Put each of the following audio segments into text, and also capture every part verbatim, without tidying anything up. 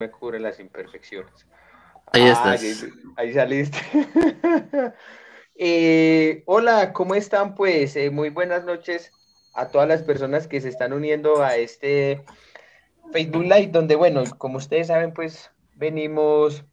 me cubre las imperfecciones. Ahí Ah, ahí, estás. ahí saliste. Eh, hola, ¿cómo están? Pues eh, muy buenas noches a todas las personas que se están uniendo a este Facebook Live, donde, bueno, como ustedes saben, pues venimos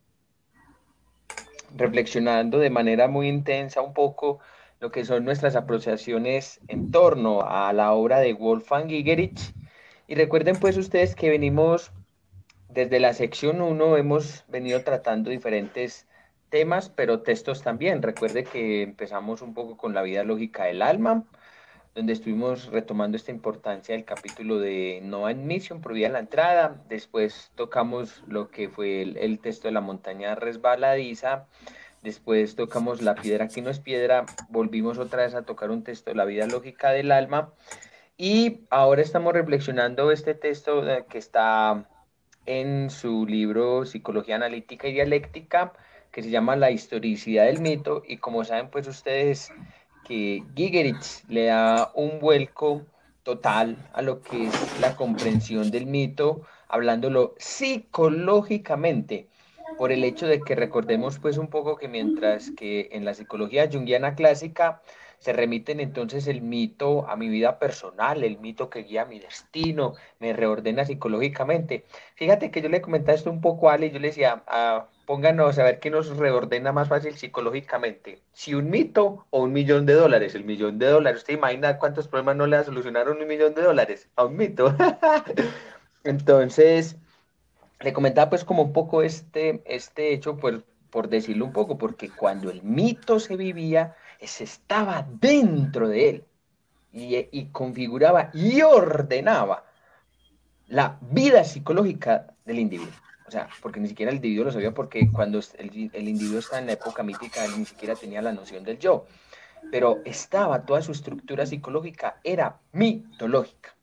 reflexionando de manera muy intensa un poco lo que son nuestras apreciaciones en torno a la obra de Wolfgang Gigerich. Y recuerden pues ustedes que venimos desde la sección uno, hemos venido tratando diferentes temas, pero textos también. Recuerde que empezamos un poco con la vida lógica del alma, donde estuvimos retomando esta importancia del capítulo de No admisión, prohibida la entrada. Después tocamos lo que fue el, el texto de la montaña resbaladiza. Después tocamos la piedra que no es piedra. Volvimos otra vez a tocar un texto de la vida lógica del alma. Y ahora estamos reflexionando este texto eh, que está en su libro Psicología Analítica y Dialéctica, que se llama La historicidad del mito. Y como saben, pues ustedes que Gigerich le da un vuelco total a lo que es la comprensión del mito, hablándolo psicológicamente, por el hecho de que recordemos pues un poco que mientras que en la psicología junguiana clásica se remiten entonces el mito a mi vida personal, el mito que guía mi destino, me reordena psicológicamente. Fíjate que yo le comentaba esto un poco a Ale y yo le decía, ah, pónganos a ver qué nos reordena más fácil psicológicamente, si un mito o un millón de dólares. El millón de dólares, ¿usted imagina cuántos problemas no le va a solucionar un millón de dólares a un mito? Entonces, le comentaba pues como un poco este, este hecho, pues por decirlo un poco, porque cuando el mito se vivía, se estaba dentro de él y, y configuraba y ordenaba la vida psicológica del individuo. O sea, porque ni siquiera el individuo lo sabía, porque cuando el, el individuo está en la época mítica, él ni siquiera tenía la noción del yo, pero estaba, toda su estructura psicológica era mitológica.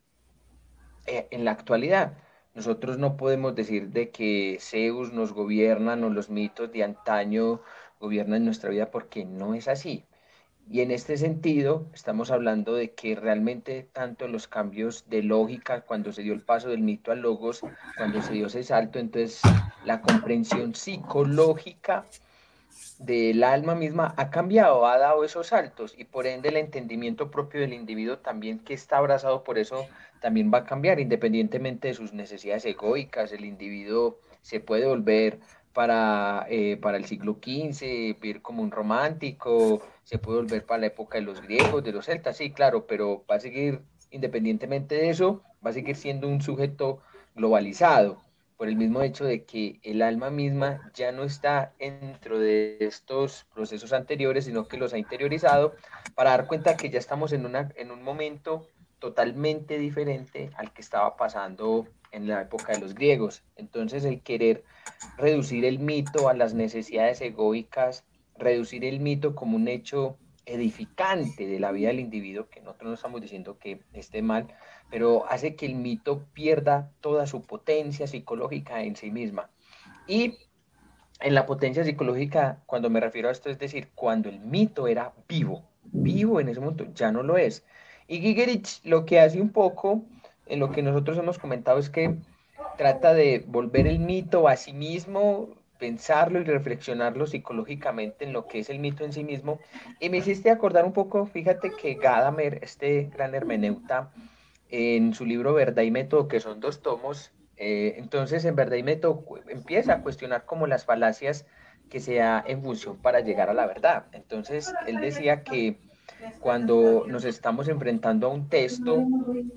Eh, en la actualidad, nosotros no podemos decir de que Zeus nos gobiernan o los mitos de antaño gobiernan nuestra vida, porque no es así. Y en este sentido, estamos hablando de que realmente tanto los cambios de lógica, cuando se dio el paso del mito al logos, cuando se dio ese salto, entonces la comprensión psicológica del alma misma ha cambiado, ha dado esos saltos y por ende el entendimiento propio del individuo también, que está abrazado por eso, también va a cambiar independientemente de sus necesidades egoicas. El individuo se puede volver para, eh, para el siglo quince, vivir como un romántico, se puede volver para la época de los griegos, de los celtas, sí, claro, pero va a seguir, independientemente de eso, va a seguir siendo un sujeto globalizado por el mismo hecho de que el alma misma ya no está dentro de estos procesos anteriores, sino que los ha interiorizado, para dar cuenta que ya estamos en, una, en un momento totalmente diferente al que estaba pasando en la época de los griegos. Entonces el querer reducir el mito a las necesidades egoicas, reducir el mito como un hecho edificante de la vida del individuo, que nosotros no estamos diciendo que esté mal, pero hace que el mito pierda toda su potencia psicológica en sí misma. Y en la potencia psicológica, cuando me refiero a esto, es decir, cuando el mito era vivo, vivo en ese momento, ya no lo es. Y Gigerich lo que hace un poco, en lo que nosotros hemos comentado, es que trata de volver el mito a sí mismo, pensarlo y reflexionarlo psicológicamente en lo que es el mito en sí mismo. Y me hiciste acordar un poco, fíjate que Gadamer, este gran hermeneuta, en su libro Verdad y Método, que son dos tomos, eh, entonces en Verdad y Método empieza a cuestionar como las falacias que se da en función para llegar a la verdad. Entonces él decía que cuando nos estamos enfrentando a un texto,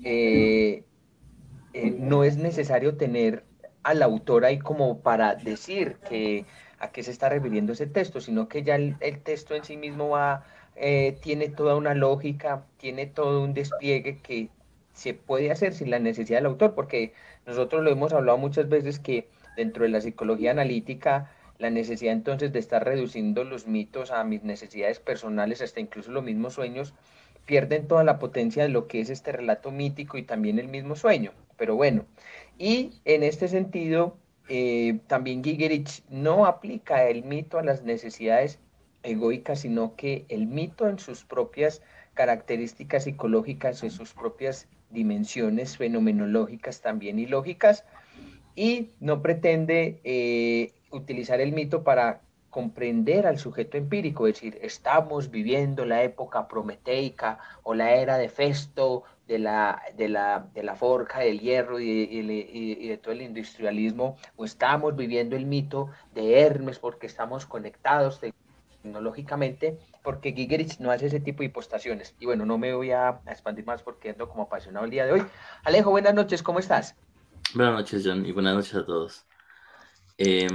eh, eh, no es necesario tener al autor ahí como para decir que a qué se está refiriendo ese texto, sino que ya el, el texto en sí mismo va, eh, tiene toda una lógica, tiene todo un despliegue que se puede hacer sin la necesidad del autor, porque nosotros lo hemos hablado muchas veces que dentro de la psicología analítica, la necesidad entonces de estar reduciendo los mitos a mis necesidades personales, hasta incluso los mismos sueños, pierden toda la potencia de lo que es este relato mítico y también el mismo sueño. Pero bueno, y en este sentido, eh, también Gigerich no aplica el mito a las necesidades egoicas, sino que el mito en sus propias características psicológicas, en sus propias dimensiones fenomenológicas también y lógicas, y no pretende eh, utilizar el mito para comprender al sujeto empírico, es decir, estamos viviendo la época prometeica o la era de Festo, de la, de la, de la forja del hierro y, y, y, y de todo el industrialismo, o estamos viviendo el mito de Hermes porque estamos conectados tecnológicamente, porque Gigerich no hace ese tipo de hipostaciones. Y bueno, no me voy a, a expandir más porque ando como apasionado el día de hoy. Alejo, buenas noches, ¿cómo estás? Buenas noches, John, y buenas noches a todos. Eh,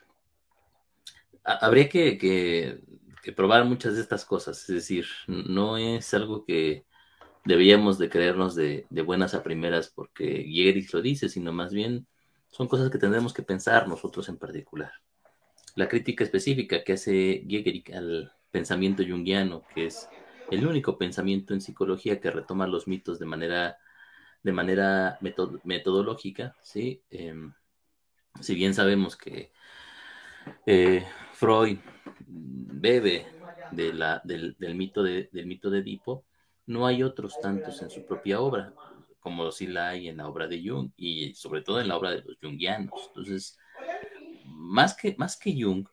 ha- Habría que, que- que probar muchas de estas cosas, es decir, no es algo que deberíamos de creernos de, de buenas a primeras porque Yegerich lo dice, sino más bien son cosas que tendremos que pensar nosotros en particular. La crítica específica que hace Yegerich al pensamiento junguiano, que es el único pensamiento en psicología que retoma los mitos de manera, de manera meto- metodológica, ¿sí? Em, si bien sabemos que eh, Freud bebe de la, del, del, mito de, del mito de Edipo, no hay otros tantos en su propia obra, como si la hay en la obra de Jung y sobre todo en la obra de los jungianos. Entonces, más que, más que Jung,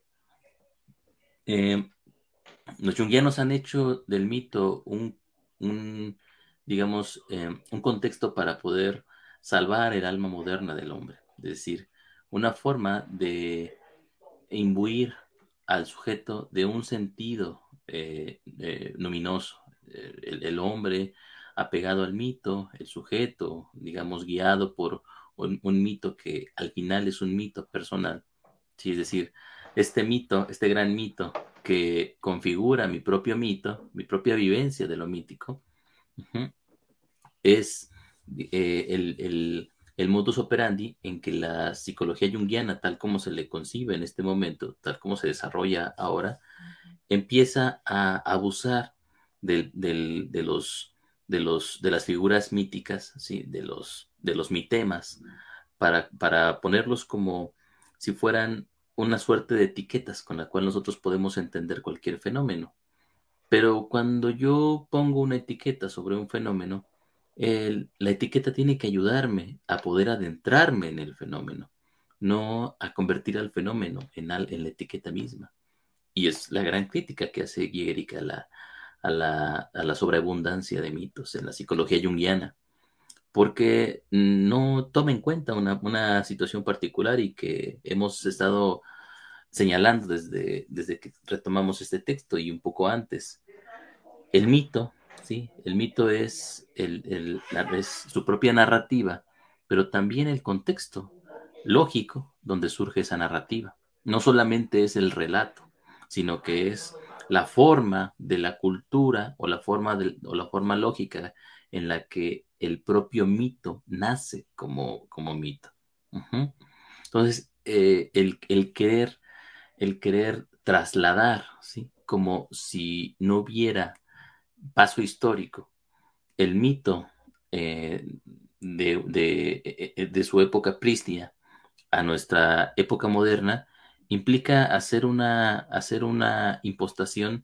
eh, los jungianos han hecho del mito un, un digamos, eh, un contexto para poder salvar el alma moderna del hombre, es decir, una forma de imbuir al sujeto de un sentido eh, eh, luminoso. Eh, el, el, hombre apegado al mito, el sujeto, digamos, guiado por un, un, mito que al final es un mito personal. Sí, es decir, este mito, este gran mito que configura mi propio mito, mi propia vivencia de lo mítico, uh-huh, es eh, el, el, el, modus operandi en que la psicología junguiana, tal como se le concibe en este momento, tal como se desarrolla ahora, empieza a abusar del, del, de, los, de, los, de las figuras míticas, ¿sí? de, los, de los mitemas, para, para ponerlos como si fueran una suerte de etiquetas con la cual nosotros podemos entender cualquier fenómeno. Pero cuando yo pongo una etiqueta sobre un fenómeno, el- la etiqueta tiene que ayudarme a poder adentrarme en el fenómeno, no a convertir al fenómeno en, al- en la etiqueta misma. Y es la gran crítica que hace Gehrig a la, a la, a la sobreabundancia de mitos en la psicología junguiana, porque no toma en cuenta una, una situación particular y que hemos estado señalando desde, desde que retomamos este texto y un poco antes. El mito, ¿sí? El mito es, el, el, la, es su propia narrativa, pero también el contexto lógico donde surge esa narrativa. No solamente es el relato, sino que es la forma de la cultura o la forma, de, o la forma lógica en la que el propio mito nace como, como mito. Uh-huh. Entonces, eh, el, el, querer, el querer trasladar, ¿sí? Como si no hubiera paso histórico, el mito eh, de, de, eh, de, su época prístina a nuestra época moderna implica hacer una, hacer una impostación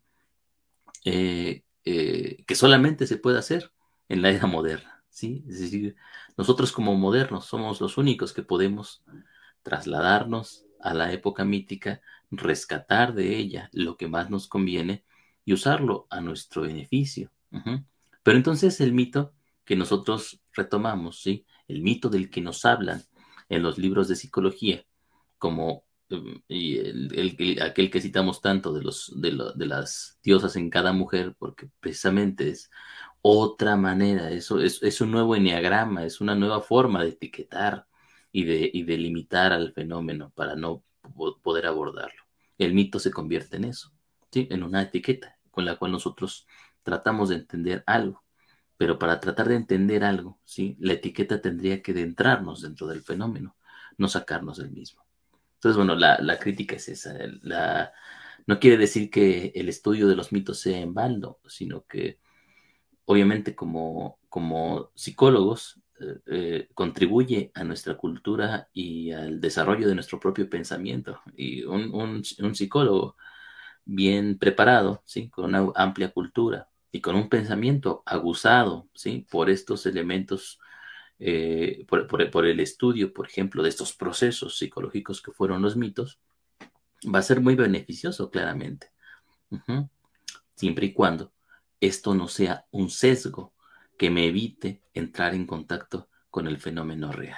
eh, eh, que solamente se puede hacer en la era moderna. ¿Sí? Es decir, nosotros como modernos somos los únicos que podemos trasladarnos a la época mítica, rescatar de ella lo que más nos conviene y usarlo a nuestro beneficio. Uh-huh. Pero entonces el mito que nosotros retomamos, ¿sí? El mito del que nos hablan en los libros de psicología, como um, y el, el, el, aquel que citamos tanto de, los, de, lo, de las diosas en cada mujer, porque precisamente es otra manera, eso es, es un nuevo enneagrama, es una nueva forma de etiquetar y de, y de limitar al fenómeno para no poder abordarlo. El mito se convierte en eso, ¿sí? En una etiqueta con la cual nosotros tratamos de entender algo, pero para tratar de entender algo, ¿sí? La etiqueta tendría que adentrarnos dentro del fenómeno, no sacarnos del mismo. Entonces, bueno, la, la crítica es esa. La, no quiere decir que el estudio de los mitos sea en vano, sino que obviamente como, como psicólogos eh, eh, contribuye a nuestra cultura y al desarrollo de nuestro propio pensamiento. Y un, un, un psicólogo bien preparado, ¿sí? Con una amplia cultura y con un pensamiento aguzado, ¿sí? Por estos elementos eh, por, por, por el estudio, por ejemplo, de estos procesos psicológicos que fueron los mitos, va a ser muy beneficioso, claramente. Uh-huh. Siempre y cuando esto no sea un sesgo que me evite entrar en contacto con el fenómeno real.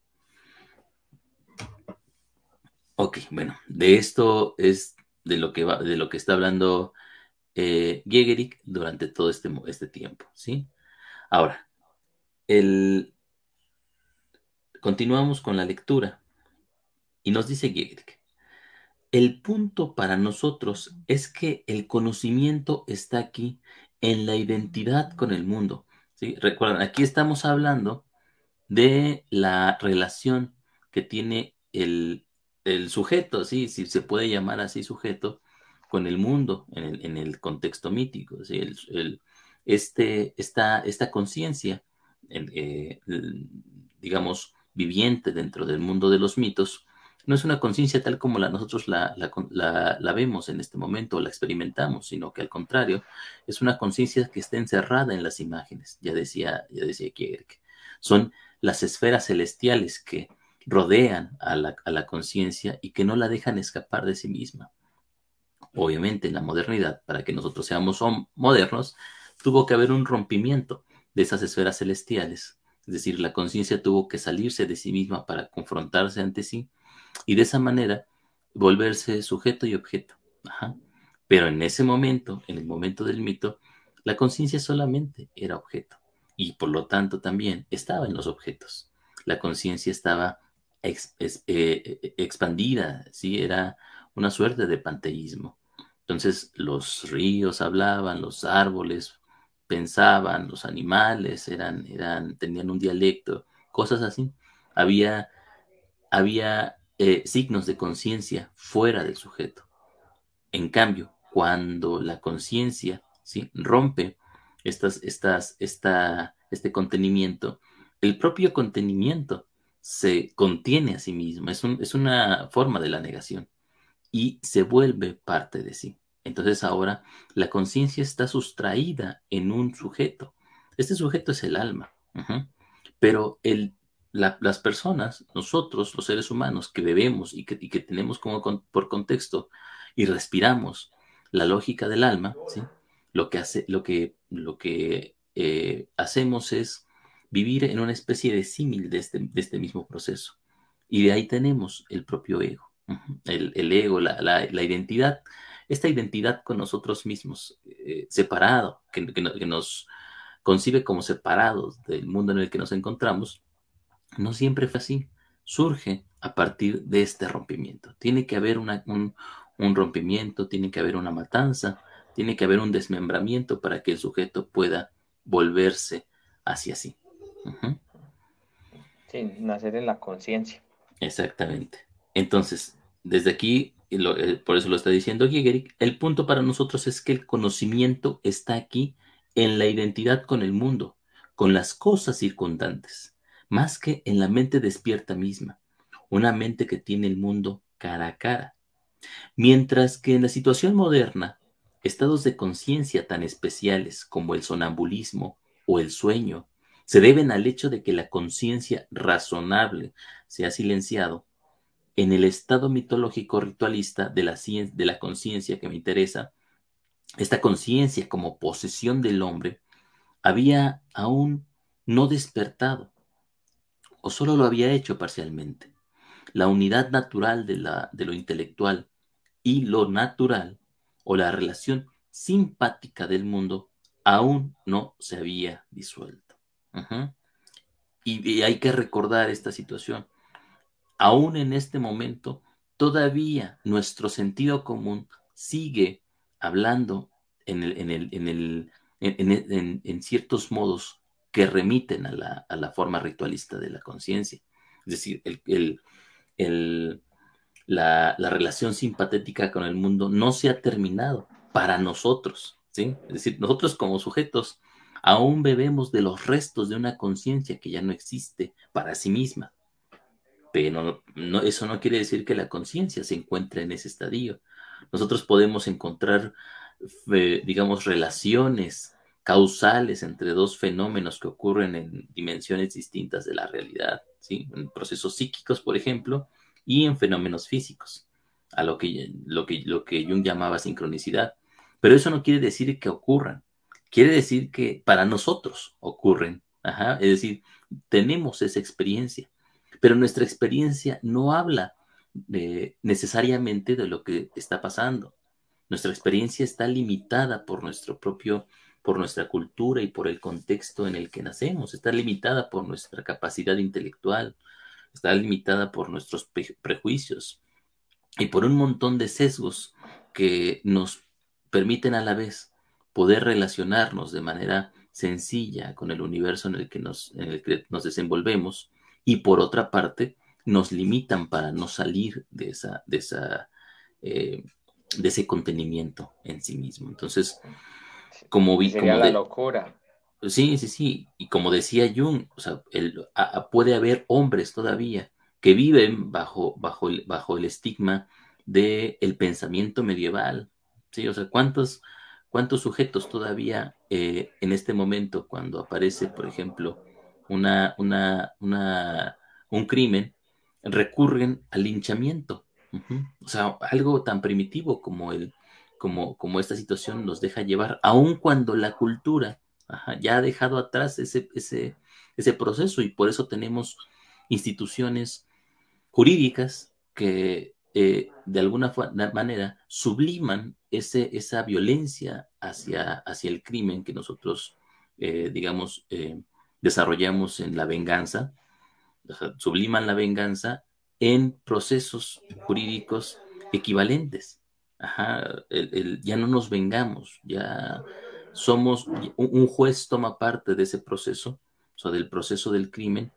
Ok, bueno, de esto es de lo que, va, de lo que está hablando eh, Gehrig durante todo este, este tiempo, ¿sí? Ahora, el... continuamos con la lectura y nos dice Gehrig: el punto para nosotros es que el conocimiento está aquí en la identidad con el mundo, ¿sí? Recuerden, aquí estamos hablando de la relación que tiene el, el sujeto, ¿sí? Si se puede llamar así sujeto, con el mundo en el, en el contexto mítico, ¿sí? El, el, este, esta, esta conciencia, eh, digamos, viviente dentro del mundo de los mitos, no es una conciencia tal como la, nosotros la, la, la, la vemos en este momento o la experimentamos, sino que al contrario, es una conciencia que está encerrada en las imágenes, ya decía, ya decía Kierkegaard. Son las esferas celestiales que rodean a la, a la conciencia y que no la dejan escapar de sí misma. Obviamente, en la modernidad, para que nosotros seamos modernos, tuvo que haber un rompimiento de esas esferas celestiales. Es decir, la conciencia tuvo que salirse de sí misma para confrontarse ante sí y de esa manera volverse sujeto y objeto. Ajá. Pero en ese momento, en el momento del mito, la conciencia solamente era objeto y por lo tanto también estaba en los objetos. La conciencia estaba ex, ex, eh, expandida, ¿sí? Era una suerte de panteísmo. Entonces los ríos hablaban, los árboles pensaban, los animales eran, eran, tenían un dialecto, cosas así. Había, había eh, signos de conciencia fuera del sujeto. En cambio, cuando la conciencia, ¿sí?, rompe estas, estas, esta, este contenimiento, el propio contenimiento se contiene a sí mismo, es, un, es una forma de la negación y se vuelve parte de sí. Entonces ahora la conciencia está sustraída en un sujeto. Este sujeto es el alma, uh-huh. Pero el, la, las personas, nosotros, los seres humanos que bebemos y que, y que tenemos como con, por contexto y respiramos la lógica del alma, ¿sí?, lo que, hace, lo que, lo que eh, hacemos es vivir en una especie de símil de este, de este mismo proceso. Y de ahí tenemos el propio ego. El, el ego, la, la, la, identidad, esta identidad con nosotros mismos, eh, separado, que, que, que nos concibe como separados del mundo en el que nos encontramos, no siempre fue así. Surge a partir de este rompimiento. Tiene que haber una, un, un rompimiento, tiene que haber una matanza, tiene que haber un desmembramiento para que el sujeto pueda volverse hacia sí. Uh-huh. Sí, nacer en la conciencia. Exactamente. Entonces, desde aquí, lo, eh, por eso lo está diciendo Gehrig, el punto para nosotros es que el conocimiento está aquí en la identidad con el mundo, con las cosas circundantes, más que en la mente despierta misma, una mente que tiene el mundo cara a cara. Mientras que en la situación moderna, estados de conciencia tan especiales como el sonambulismo o el sueño se deben al hecho de que la conciencia razonable se ha silenciado. En el estado mitológico ritualista de la, de la conciencia que me interesa, esta conciencia como posesión del hombre había aún no despertado, o solo lo había hecho parcialmente. La unidad natural de, la, de lo intelectual y lo natural, o la relación simpática del mundo, aún no se había disuelto. Uh-huh. Y, y hay que recordar esta situación. Aún en este momento, todavía nuestro sentido común sigue hablando en, el, en, el, en, el, en, en, en ciertos modos que remiten a la, a la forma ritualista de la conciencia. Es decir, el, el, el, la, la relación simpatética con el mundo no se ha terminado para nosotros, ¿sí? Es decir, nosotros como sujetos aún bebemos de los restos de una conciencia que ya no existe para sí misma. Pero no, eso no quiere decir que la conciencia se encuentre en ese estadio. Nosotros podemos encontrar, eh, digamos, relaciones causales entre dos fenómenos que ocurren en dimensiones distintas de la realidad, ¿sí? En procesos psíquicos, por ejemplo, y en fenómenos físicos, a lo que, lo que, lo que Jung llamaba sincronicidad. Pero eso no quiere decir que ocurran, quiere decir que para nosotros ocurren. Ajá, es decir, tenemos esa experiencia, pero nuestra experiencia no habla de, necesariamente de lo que está pasando. Nuestra experiencia está limitada por nuestro propio, por nuestra cultura y por el contexto en el que nacemos, está limitada por nuestra capacidad intelectual, está limitada por nuestros pre prejuicios y por un montón de sesgos que nos permiten a la vez poder relacionarnos de manera sencilla con el universo en el que nos, en el que nos desenvolvemos, y por otra parte nos limitan para no salir de esa, de esa, eh, de ese contenimiento en sí mismo. Entonces, como Que vi, sería como la de, locura. sí, sí, sí, y como decía Jung, o sea, el, a, a, puede haber hombres todavía que viven bajo, bajo, el, bajo el estigma del pensamiento medieval, ¿sí? O sea, ¿cuántos, cuántos sujetos todavía eh, en este momento, cuando aparece, por ejemplo, una, una, una, un crimen, recurren al linchamiento? Uh-huh. O sea, algo tan primitivo como, el, como, como esta situación nos deja llevar, aun cuando la cultura, ajá, ya ha dejado atrás ese, ese, ese proceso, y por eso tenemos instituciones jurídicas que eh, de alguna manera subliman ese, esa violencia hacia, hacia el crimen que nosotros, eh, digamos, eh, desarrollamos en la venganza, o sea, subliman la venganza en procesos jurídicos equivalentes. Ajá, el, el, ya no nos vengamos, ya somos, un, un juez toma parte de ese proceso, o sea, del proceso del crimen,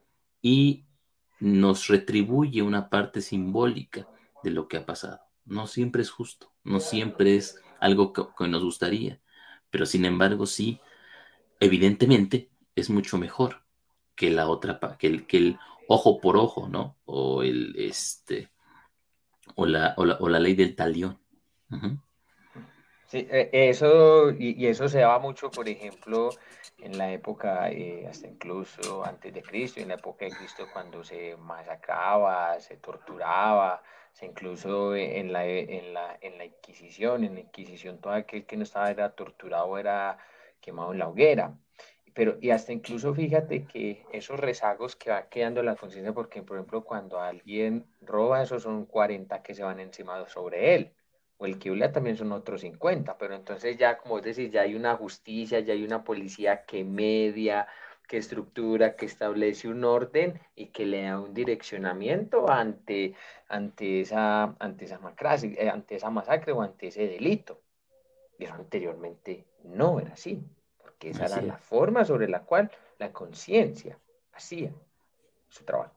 y nos retribuye una parte simbólica de lo que ha pasado. No siempre es justo, no siempre es algo que, que nos gustaría, pero sin embargo sí, evidentemente es mucho mejor que la otra, que el, que el ojo por ojo, ¿no? O el, este, o la, o la, o la ley del talión. Uh-huh. Sí, eh, eso, y, y eso se daba mucho, por ejemplo, en la época, eh, hasta incluso antes de Cristo, en la época de Cristo, cuando se masacraba, se torturaba, se incluso en la, en la, en la Inquisición, en la Inquisición todo aquel que no estaba era torturado, era quemado en la hoguera. Pero, y hasta incluso fíjate que esos rezagos que va quedando en la conciencia, porque por ejemplo, cuando alguien roba, esos son cuarenta que se van encima sobre él, o el Kiblia también son otros cincuenta, pero entonces ya, como es decir, ya hay una justicia, ya hay una policía que media, que estructura, que establece un orden y que le da un direccionamiento ante, ante, esa, ante, esa, macrase, eh, ante esa masacre o ante ese delito. Y eso anteriormente no era así, porque esa era Así la es. forma sobre la cual la conciencia hacía su trabajo.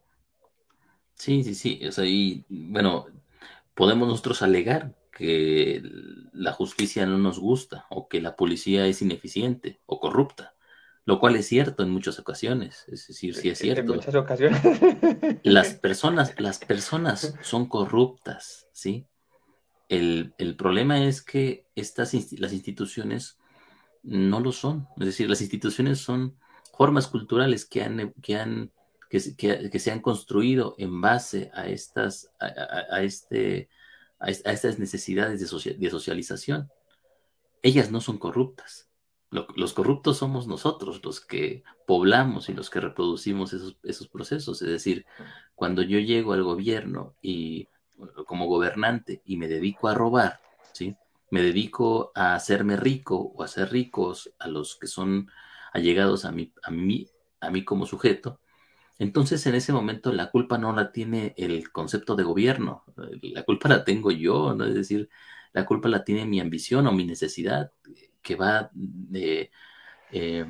Sí, sí, sí. O sea, y bueno, podemos nosotros alegar que la justicia no nos gusta, o que la policía es ineficiente o corrupta, lo cual es cierto en muchas ocasiones. Es decir, sí es En cierto. muchas ocasiones. Las personas, las personas son corruptas, ¿sí? El, el problema es que estas, las instituciones no lo son. Es decir, las instituciones son formas culturales que han, que han, que, que, que se han construido en base a estas, a, a, a este, a, a, estas necesidades de, social, de socialización. Ellas no son corruptas. Lo, los corruptos somos nosotros, los que poblamos y los que reproducimos esos, esos procesos. Es decir, cuando yo llego al gobierno y como gobernante y me dedico a robar, ¿sí? Me dedico a hacerme rico o a hacer ricos a los que son allegados a mí, a mí, a mí como sujeto. Entonces, en ese momento, la culpa no la tiene el concepto de gobierno, la culpa la tengo yo, ¿no? Es decir, la culpa la tiene mi ambición o mi necesidad, que va eh, eh,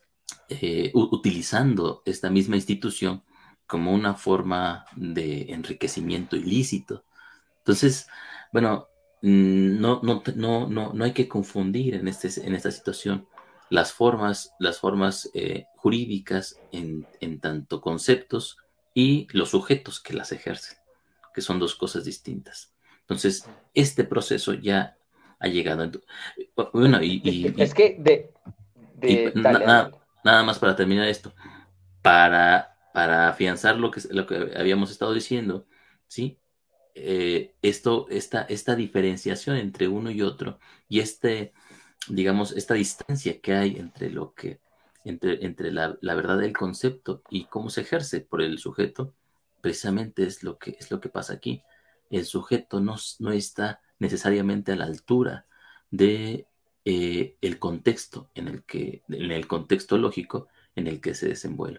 eh, utilizando esta misma institución como una forma de enriquecimiento ilícito. Entonces, bueno, no, no, no, no, no hay que confundir en, este, en esta situación las formas, las formas eh, jurídicas en, en tanto conceptos y los sujetos que las ejercen, que son dos cosas distintas. Entonces, este proceso ya ha llegado. Bueno, y, y, Es y que de, Y De, na- dale, dale, dale. na- nada más para terminar esto, para, para afianzar lo que, lo que habíamos estado diciendo, ¿sí? Eh, esto, esta, esta diferenciación entre uno y otro y este, digamos, esta distancia que hay entre lo que, entre, entre la, la verdad del concepto y cómo se ejerce por el sujeto, precisamente es lo que, es lo que pasa aquí. El sujeto no, no está necesariamente a la altura de eh, el contexto en el que, en el contexto lógico en el que se desenvuelve.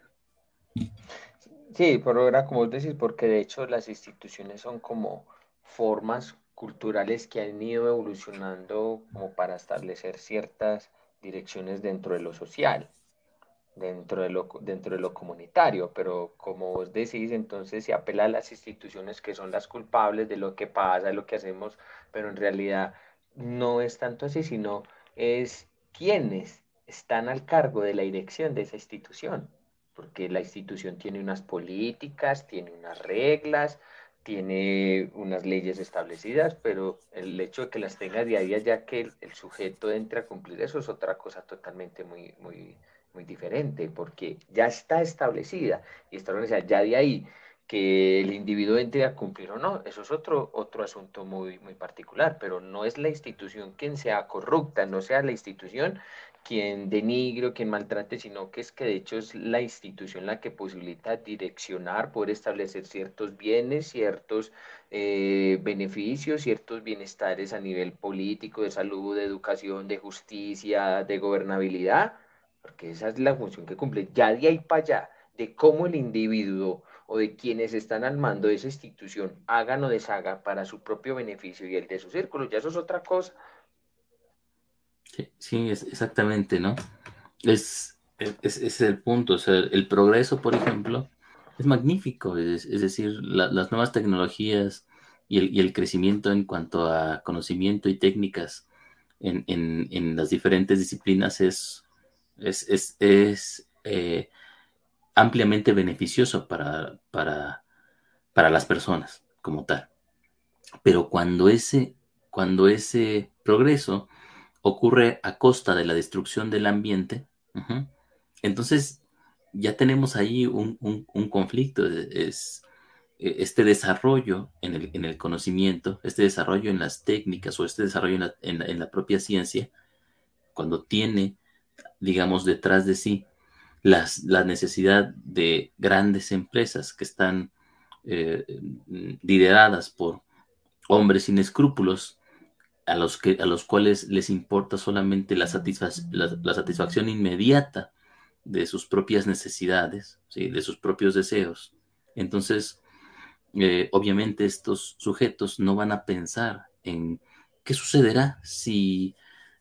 Sí, pero era como vos decís, porque de hecho las instituciones son como formas culturales que han ido evolucionando como para establecer ciertas direcciones dentro de lo social, dentro de lo, dentro de lo comunitario, pero como vos decís, entonces se apela a las instituciones que son las culpables de lo que pasa, de lo que hacemos, pero en realidad no es tanto así, sino es quienes están al cargo de la dirección de esa institución, porque la institución tiene unas políticas, tiene unas reglas, tiene unas leyes establecidas, pero el hecho de que las tenga día a día, ya que el, el sujeto entre a cumplir eso, es otra cosa totalmente muy, muy, muy diferente, porque ya está establecida y está organizada. Ya de ahí que el individuo entre a cumplir o no, eso es otro, otro asunto muy, muy particular, pero no es la institución quien sea corrupta, no sea la institución quien denigre o quien maltrate, sino que es que de hecho es la institución la que posibilita direccionar, poder establecer ciertos bienes, ciertos eh, beneficios, ciertos bienestares a nivel político, de salud, de educación, de justicia, de gobernabilidad, porque esa es la función que cumple. Ya de ahí para allá, de cómo el individuo o de quienes están al mando de esa institución hagan o deshagan para su propio beneficio y el de su círculo, ya eso es otra cosa. Sí, sí, es exactamente, ¿no? Es, es, es- es el punto. O sea, el progreso, por ejemplo, es magnífico. Es, es decir, la- las nuevas tecnologías y el, y el crecimiento en cuanto a conocimiento y técnicas en, en- en las diferentes disciplinas es, es, es, es, eh, ampliamente beneficioso para, para, para las personas como tal. Pero cuando ese, cuando ese progreso ocurre a costa de la destrucción del ambiente, ujú, entonces ya tenemos ahí un, un- un conflicto. Es, eh, este desarrollo en el, en el conocimiento, este desarrollo en las técnicas o este desarrollo en la, en la- en la propia ciencia, cuando tiene, digamos, detrás de sí las, la necesidad de grandes empresas que están eh, lideradas por hombres sin escrúpulos, a los, que, a los cuales les importa solamente la, satisfac la, la satisfacción inmediata de sus propias necesidades, ¿sí? De sus propios deseos. Entonces, eh, obviamente estos sujetos no van a pensar en qué sucederá si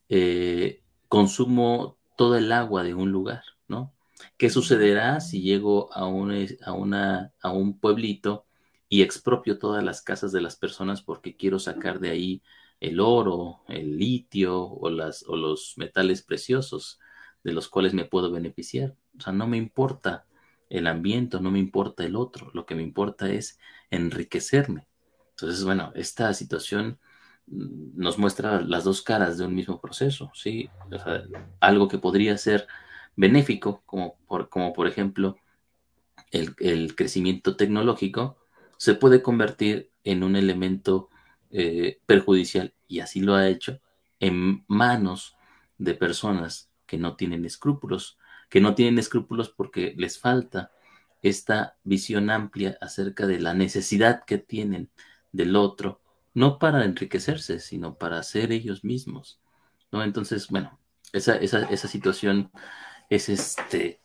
eh, consumo toda el agua de un lugar, ¿no? ¿Qué sucederá si llego a un, a una, a un pueblito y expropio todas las casas de las personas porque quiero sacar de ahí el oro, el litio o, las, o los metales preciosos de los cuales me puedo beneficiar? O sea, no me importa el ambiente, no me importa el otro, lo que me importa es enriquecerme. Entonces, bueno, esta situación nos muestra las dos caras de un mismo proceso, ¿sí? O sea, algo que podría ser benéfico, como por, como por ejemplo el, el crecimiento tecnológico, se puede convertir en un elemento eh, perjudicial, y así lo ha hecho, en manos de personas que no tienen escrúpulos, que no tienen escrúpulos porque les falta esta visión amplia acerca de la necesidad que tienen del otro, no para enriquecerse, sino para ser ellos mismos, ¿no? Entonces, bueno, esa, esa, esa situación es este,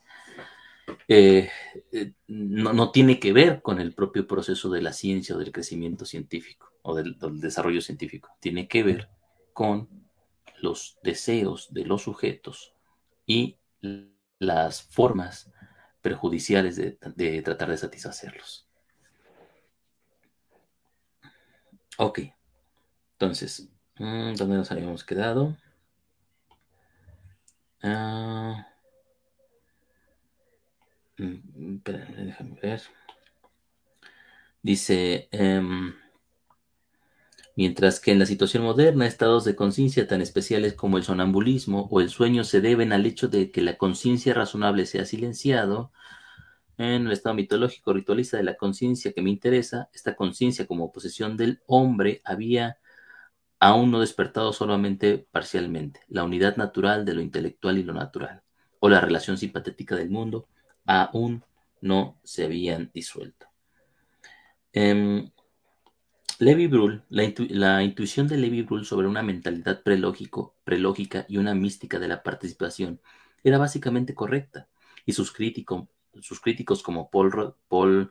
eh, eh, no, no tiene que ver con el propio proceso de la ciencia o del crecimiento científico o del, del desarrollo científico, tiene que ver con los deseos de los sujetos y las formas perjudiciales de, de tratar de satisfacerlos. Ok, entonces, mm, ¿dónde nos habíamos quedado? Ah, mm, espérame, déjame ver. Dice, em, Mientras que en la situación moderna, estados de conciencia tan especiales como el sonambulismo o el sueño se deben al hecho de que la conciencia razonable se ha silenciado. En el estado mitológico ritualista de la conciencia que me interesa, esta conciencia como posesión del hombre había aún no despertado solamente parcialmente. La unidad natural de lo intelectual y lo natural, o la relación simpatética del mundo, aún no se habían disuelto. Eh, Levi Brühl, la, intu la, intuición de Levi Brühl sobre una mentalidad prelógico, prelógica y una mística de la participación era básicamente correcta, y sus, crítico, sus críticos como Paul, Paul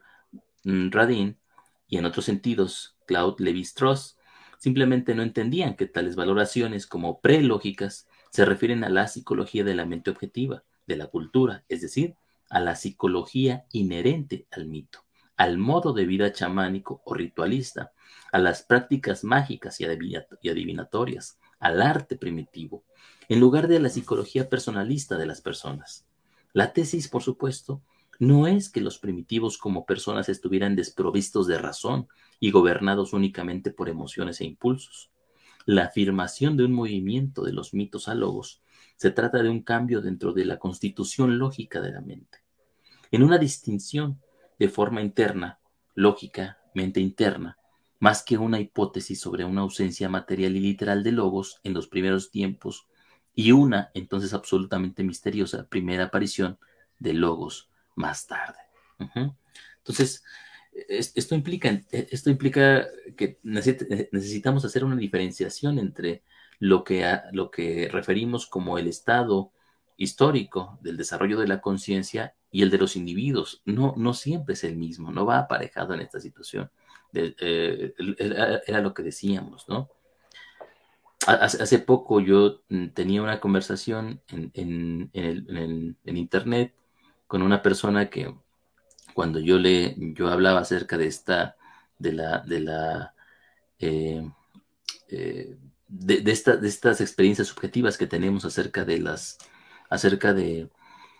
Radin y en otros sentidos Claude Lévi-Strauss simplemente no entendían que tales valoraciones como prelógicas se refieren a la psicología de la mente objetiva, de la cultura, es decir, a la psicología inherente al mito, al modo de vida chamánico o ritualista, a las prácticas mágicas y adivinatorias, al arte primitivo, en lugar de la psicología personalista de las personas. La tesis, por supuesto, no es que los primitivos como personas estuvieran desprovistos de razón y gobernados únicamente por emociones e impulsos. La afirmación de un movimiento de los mitos a logos se trata de un cambio dentro de la constitución lógica de la mente. En una distinción de forma interna, lógica, mente interna, más que una hipótesis sobre una ausencia material y literal de logos en los primeros tiempos y una, entonces absolutamente misteriosa, primera aparición de logos más tarde. Uh-huh. Entonces, esto implica, esto implica que necesitamos hacer una diferenciación entre lo que, a, lo que referimos como el estado histórico del desarrollo de la conciencia y el de los individuos. No, no siempre es el mismo, no va aparejado en esta situación. De, eh, era, era lo que decíamos, ¿no? Hace, hace poco yo tenía una conversación en, en, en, el, en, el, en internet con una persona que cuando yo le yo hablaba acerca de esta de la de la eh, eh, de, de, esta, de estas experiencias subjetivas que tenemos acerca de las acerca de,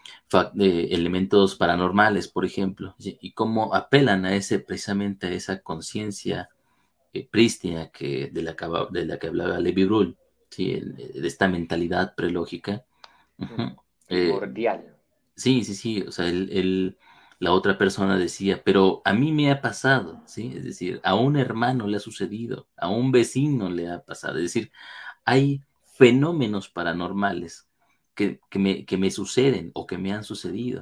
de elementos paranormales, por ejemplo, y cómo apelan a ese precisamente a esa conciencia eh, prístina que de la que de la que hablaba Levi Brühl, ¿sí? El, de esta mentalidad prelógica. Uh-huh. Primordial. Eh, sí, sí, sí, o sea, el, el, la otra persona decía, pero a mí me ha pasado, ¿sí? Es decir, a un hermano le ha sucedido, a un vecino le ha pasado, es decir, hay fenómenos paranormales que, que, me, que me suceden o que me han sucedido.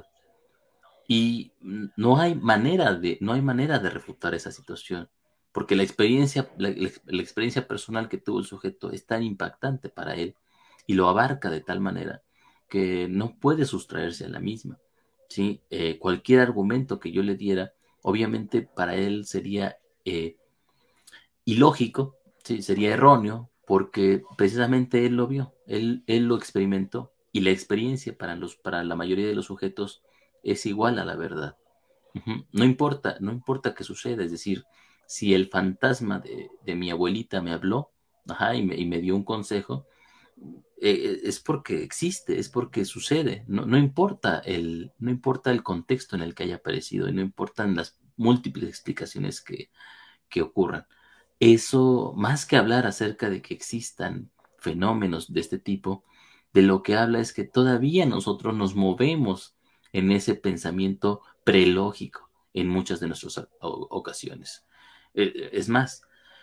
Y no hay manera de, no hay manera de refutar esa situación, porque la experiencia, la, la, la experiencia personal que tuvo el sujeto es tan impactante para él y lo abarca de tal manera que no puede sustraerse a la misma. ¿Sí? Eh, cualquier argumento que yo le diera, obviamente para él sería eh, ilógico, ¿sí? Sería erróneo, porque precisamente él lo vio, él, él lo experimentó, y la experiencia para, los, para la mayoría de los sujetos es igual a la verdad. Uh-huh. No importa, no importa qué suceda, es decir, si el fantasma de, de mi abuelita me habló, ajá, y, me, y me dio un consejo, eh, es porque existe, es porque sucede, no, no, importa el, no importa el contexto en el que haya aparecido y no importan las múltiples explicaciones que, que ocurran. Eso, más que hablar acerca de que existan fenómenos de este tipo, de lo que habla es que todavía nosotros nos movemos en ese pensamiento prelógico en muchas de nuestras ocasiones. Es más,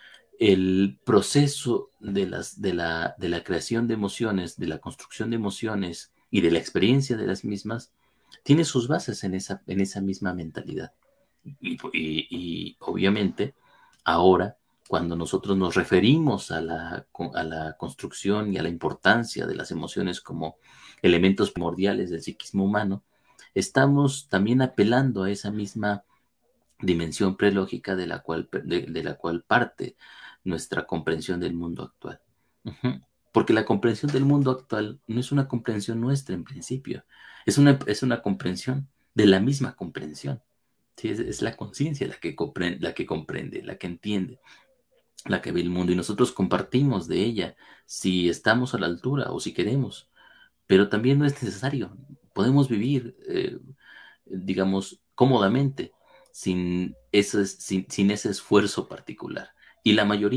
el proceso de, las, de, la, de la creación de emociones, de la construcción de emociones y de la experiencia de las mismas, tiene sus bases en esa, en esa misma mentalidad. Y, y, y obviamente, ahora, cuando nosotros nos referimos a la, a la construcción y a la importancia de las emociones como elementos primordiales del psiquismo humano, estamos también apelando a esa misma dimensión prelógica de la cual, de, de la cual parte nuestra comprensión del mundo actual. Uh-huh. Porque la comprensión del mundo actual no es una comprensión nuestra en principio, es una, es una comprensión de la misma comprensión. ¿Sí? Es, es la conciencia la que comprende, la que comprende, la que entiende, la que ve el mundo, y nosotros compartimos de ella si estamos a la altura o si queremos, pero también no es necesario. Podemos vivir, eh, digamos, cómodamente sin ese, sin, sin ese esfuerzo particular. Y la mayoría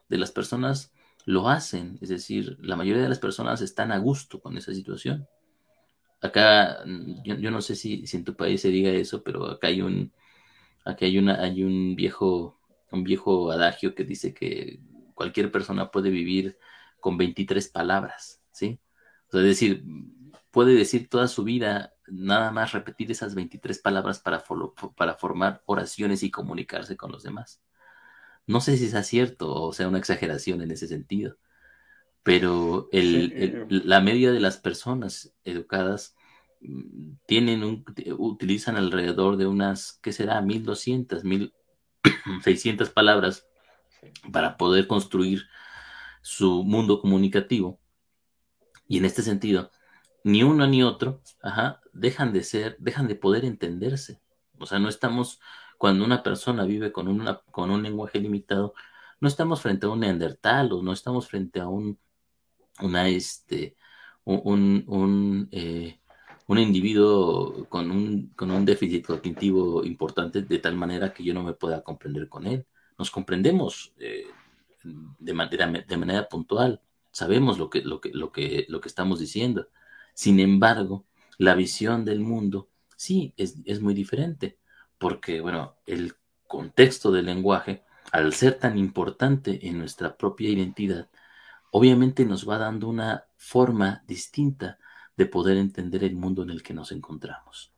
de las personas lo hacen, es decir, la mayoría de las personas están a gusto con esa situación. Acá, yo, yo no sé si, si en tu país se diga eso, pero acá hay un, acá hay una, hay un viejo, un viejo adagio que dice que cualquier persona puede vivir con veintitrés palabras, ¿sí? O sea, es decir, puede decir toda su vida, nada más repetir esas veintitrés palabras para, folo- para formar oraciones y comunicarse con los demás. No sé si sea cierto o sea una exageración en ese sentido, pero Sí, el, el- la media de las personas educadas mm, tienen un, utilizan alrededor de unas, ¿qué será? mil doscientas, mil seiscientas palabras sí. para poder construir su mundo comunicativo. Y en este sentido, ni uno ni otro, ajá, dejan de ser, dejan de poder entenderse. O sea, no estamos, cuando una persona vive con, una, con un lenguaje limitado, no estamos frente a un neandertal o no estamos frente a un, una, este, un, un, eh, un individuo con un, con un déficit cognitivo importante de tal manera que yo no me pueda comprender con él. Nos comprendemos eh, de, manera, de manera puntual, sabemos lo que, lo, que, lo, que, lo que estamos diciendo. Sin embargo, la visión del mundo sí es, es muy diferente, porque, bueno, el contexto del lenguaje, al ser tan importante en nuestra propia identidad, obviamente nos va dando una forma distinta de poder entender el mundo en el que nos encontramos.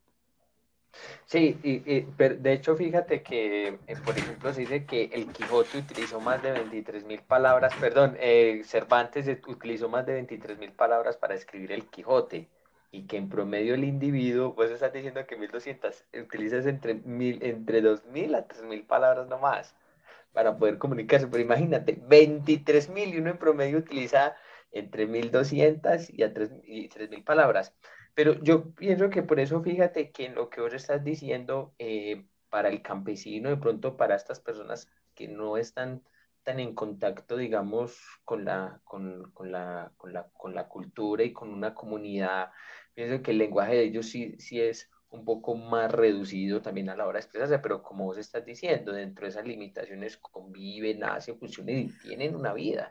Sí, y, y, pero de hecho fíjate que, eh, por ejemplo, se dice que el Quijote utilizó más de veintitrés mil palabras, perdón, eh, Cervantes utilizó más de veintitrés mil palabras para escribir el Quijote, y que en promedio el individuo, pues estás diciendo que mil doscientas utilizas entre, mil, entre dos mil a tres mil palabras nomás para poder comunicarse, pero imagínate, veintitrés mil y uno en promedio utiliza entre mil doscientas y a tres mil palabras. Pero yo pienso que por eso fíjate que en lo que vos estás diciendo, eh, para el campesino, de pronto para estas personas que no están tan en contacto, digamos, con la, con, con la, con la, con la cultura y con una comunidad, pienso que el lenguaje de ellos sí, sí es un poco más reducido también a la hora de expresarse, pero como vos estás diciendo, dentro de esas limitaciones conviven, hacen, funcionan y tienen una vida.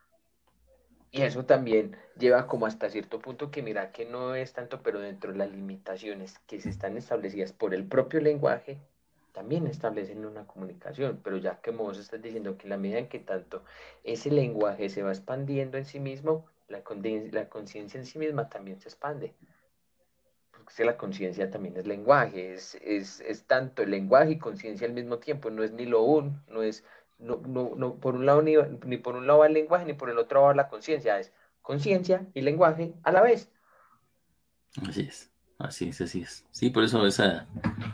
Y eso también lleva como hasta cierto punto que mira que no es tanto, pero dentro de las limitaciones que se están establecidas por el propio lenguaje, también establecen una comunicación, pero ya que vos estás diciendo que en la medida en que tanto ese lenguaje se va expandiendo en sí mismo, la, la conciencia en sí misma también se expande. Porque es que la conciencia también es lenguaje, es, es, es tanto el lenguaje y conciencia al mismo tiempo, no es ni lo un, no es, no, no, no por un lado ni, ni por un lado va el lenguaje, ni por el otro va la conciencia, es conciencia y lenguaje a la vez. Así es, así es, así es. Sí, por eso esa,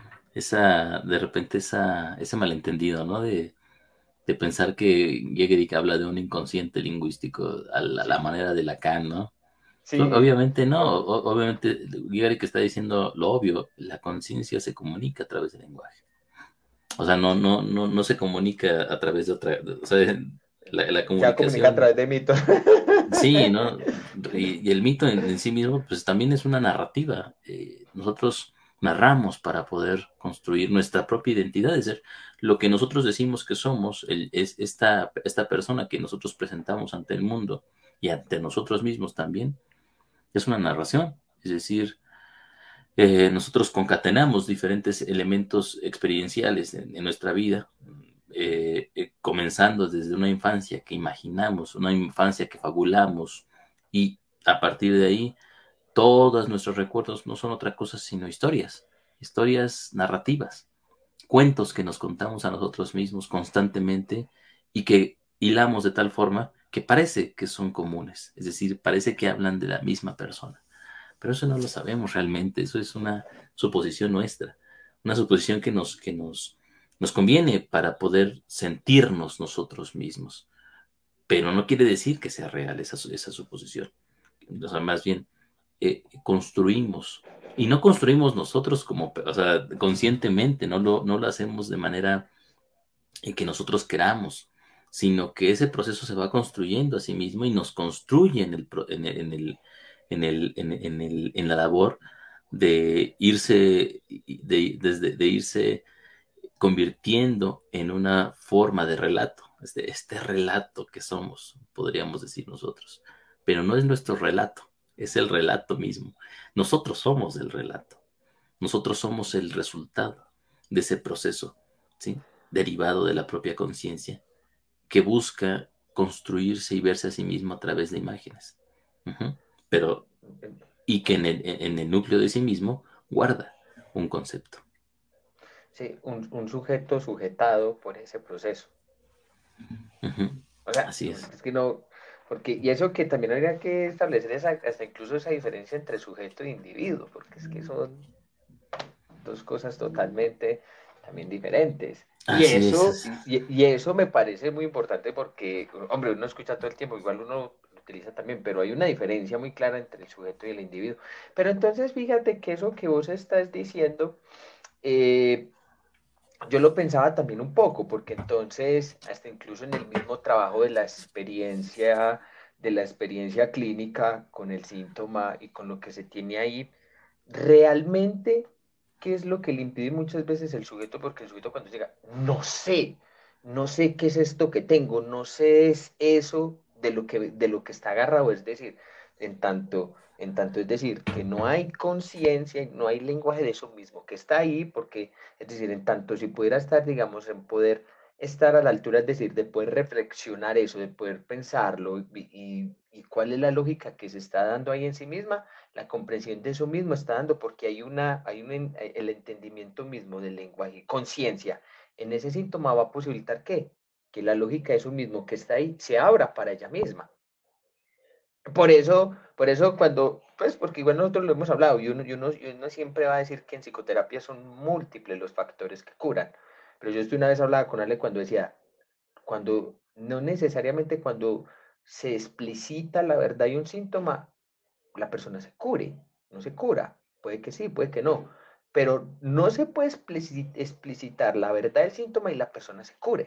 esa, de repente esa, ese malentendido, ¿no? De, de pensar que Gödel habla de un inconsciente lingüístico a la, a la Sí, manera de Lacan, ¿no? Pues, sí, obviamente no, no, o- obviamente Gödel está diciendo lo obvio, la conciencia se comunica a través del lenguaje. O sea, no, no, no, no se comunica a través de otra, o sea, la, la se comunica a comunicación, través de mitos. sí, ¿no? Y, y el mito en, en sí mismo, pues también es una narrativa. Eh, nosotros narramos para poder construir nuestra propia identidad, es decir, lo que nosotros decimos que somos, el- es esta, esta persona que nosotros presentamos ante el mundo y ante nosotros mismos también, es una narración. Es decir, eh, nosotros concatenamos diferentes elementos experienciales en, en nuestra vida, eh, eh, comenzando desde una infancia que imaginamos, una infancia que fabulamos, y a partir de ahí todos nuestros recuerdos no son otra cosa sino historias, historias narrativas, cuentos que nos contamos a nosotros mismos constantemente y que hilamos de tal forma que parece que son comunes, es decir, parece que hablan de la misma persona. Pero eso no lo sabemos realmente, eso es una suposición nuestra, una suposición que nos, que nos, nos conviene para poder sentirnos nosotros mismos, pero no quiere decir que sea real esa, esa suposición. O sea, más bien eh, construimos, y no construimos nosotros como, o sea, conscientemente, no lo, no lo hacemos de manera en que nosotros queramos, sino que ese proceso se va construyendo a sí mismo y nos construye en el, en el, en el, en el, en, en el, en la labor de irse, de, desde, de irse convirtiendo en una forma de relato. este, este relato que somos, podríamos decir nosotros. Pero no es nuestro relato, es el relato mismo. Nosotros somos el relato. Nosotros somos el resultado de ese proceso, ¿sí? Derivado de la propia conciencia, que busca construirse y verse a sí mismo a través de imágenes. Uh-huh. Pero, y que en el, en el núcleo de sí mismo guarda un concepto. Sí, un, un sujeto sujetado por ese proceso. Uh-huh. O sea, así es. es que no, porque, y eso que también habría que establecer esa, hasta incluso esa diferencia entre sujeto e individuo, porque es que son dos cosas totalmente también diferentes. Y Así es. eso, y, y eso me parece muy importante porque, hombre, uno escucha todo el tiempo, igual uno lo utiliza también, pero hay una diferencia muy clara entre el sujeto y el individuo. Pero entonces fíjate que eso que vos estás diciendo, eh, yo lo pensaba también un poco, porque entonces, hasta incluso en el mismo trabajo de la experiencia, de la experiencia clínica con el síntoma y con lo que se tiene ahí, realmente, ¿qué es lo que le impide muchas veces el sujeto? Porque el sujeto cuando llega, no sé, no sé qué es esto que tengo, no sé es eso de lo que, de lo que está agarrado, es decir, en tanto, en tanto es decir, que no hay conciencia, no hay lenguaje de eso mismo que está ahí, porque, es decir, en tanto si pudiera estar, digamos, en poder estar a la altura, es decir, de poder reflexionar eso, de poder pensarlo y, y, y cuál es la lógica que se está dando ahí en sí misma, la comprensión de eso mismo está dando porque hay una, hay un, el entendimiento mismo del lenguaje, conciencia, en ese síntoma va a posibilitar ¿qué? Que la lógica de eso mismo que está ahí se abra para ella misma. Por eso, por eso cuando, pues porque igual nosotros lo hemos hablado y uno, y uno, y uno siempre va a decir que en psicoterapia son múltiples los factores que curan, pero yo estoy una vez hablaba con Ale cuando decía, cuando, no necesariamente cuando se explicita la verdad y un síntoma, la persona se cure, no se cura, puede que sí, puede que no, pero no se puede explicitar la verdad del síntoma y la persona se cure.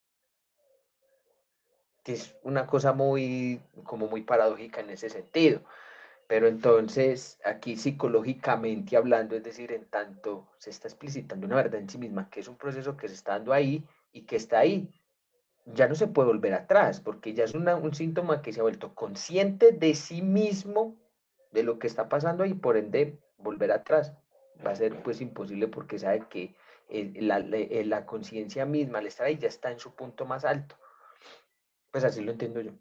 Que es una cosa muy, como muy paradójica en ese sentido. Pero entonces, aquí psicológicamente hablando, es decir, en tanto se está explicitando una verdad en sí misma, que es un proceso que se está dando ahí y que está ahí, ya no se puede volver atrás, porque ya es una, un síntoma que se ha vuelto consciente de sí mismo, de lo que está pasando y por ende volver atrás va a ser pues imposible porque sabe que eh, la, la, la conciencia misma al estar ahí ya está en su punto más alto. Pues así lo entiendo yo.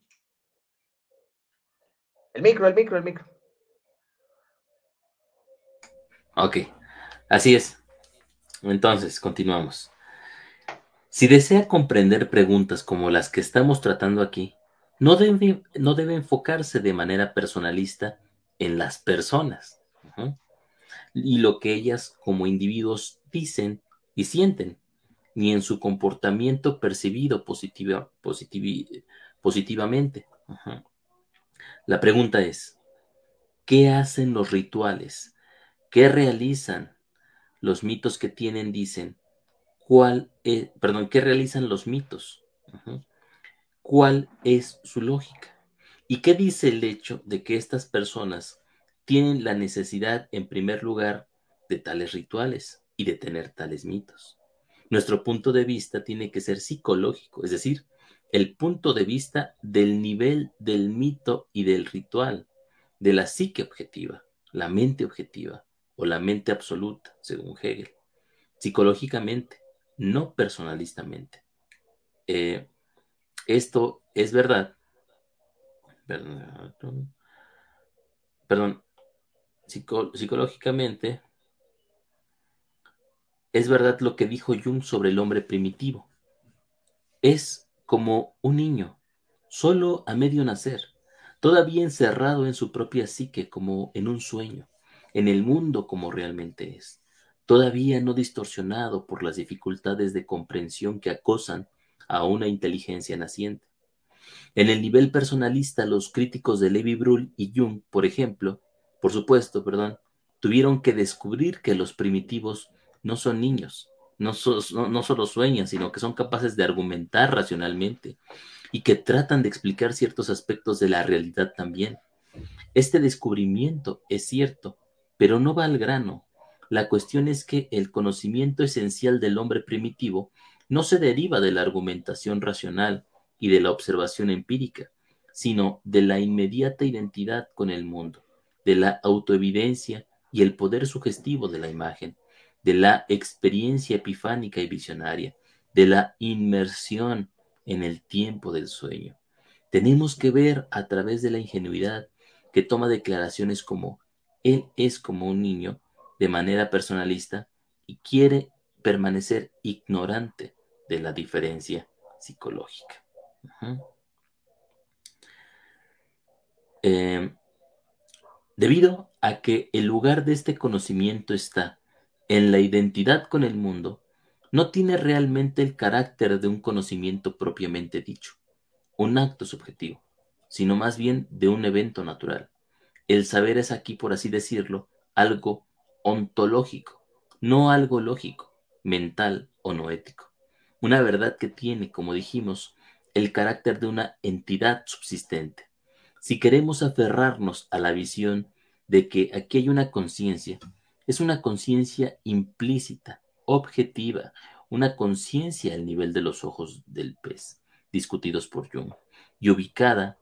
El micro, el micro, el micro. Ok, así es. Entonces, continuamos. Si desea comprender preguntas como las que estamos tratando aquí, no debe, no debe enfocarse de manera personalista en las personas, uh-huh, y lo que ellas como individuos dicen y sienten, ni en su comportamiento percibido positiva, positivi, positivamente. Uh-huh. La pregunta es, ¿qué hacen los rituales? ¿Qué realizan los mitos que tienen, dicen? ¿Cuál es, perdón, qué realizan los mitos? Uh-huh. ¿Cuál es su lógica? ¿Y qué dice el hecho de que estas personas tienen la necesidad, en primer lugar, de tales rituales y de tener tales mitos? Nuestro punto de vista tiene que ser psicológico, es decir, el punto de vista del nivel del mito y del ritual, de la psique objetiva, la mente objetiva o la mente absoluta, según Hegel, psicológicamente, no personalistamente. Eh, esto es verdad, perdón, perdón psico, psicológicamente, es verdad lo que dijo Jung sobre el hombre primitivo. Es como un niño, solo a medio nacer, todavía encerrado en su propia psique como en un sueño, en el mundo como realmente es, todavía no distorsionado por las dificultades de comprensión que acosan a una inteligencia naciente. En el nivel personalista, los críticos de Levi-Brühl y Jung, por ejemplo, por supuesto, perdón, tuvieron que descubrir que los primitivos no son niños, no, so, no, no solo sueñan, sino que son capaces de argumentar racionalmente y que tratan de explicar ciertos aspectos de la realidad también. Este descubrimiento es cierto, pero no va al grano. La cuestión es que el conocimiento esencial del hombre primitivo no se deriva de la argumentación racional y de la observación empírica, sino de la inmediata identidad con el mundo, de la autoevidencia y el poder sugestivo de la imagen, de la experiencia epifánica y visionaria, de la inmersión en el tiempo del sueño. Tenemos que ver a través de la ingenuidad que toma declaraciones como él es como un niño de manera personalista y quiere permanecer ignorante de la diferencia psicológica. Uh-huh. Eh, debido a que el lugar de este conocimiento está en la identidad con el mundo, no tiene realmente el carácter de un conocimiento propiamente dicho, un acto subjetivo, sino más bien de un evento natural. El saber es aquí, por así decirlo, algo ontológico, no algo lógico, mental o no ético. Una verdad que tiene, como dijimos, el carácter de una entidad subsistente. Si queremos aferrarnos a la visión de que aquí hay una conciencia, es una conciencia implícita, objetiva, una conciencia al nivel de los ojos del pez, discutidos por Jung, y ubicada,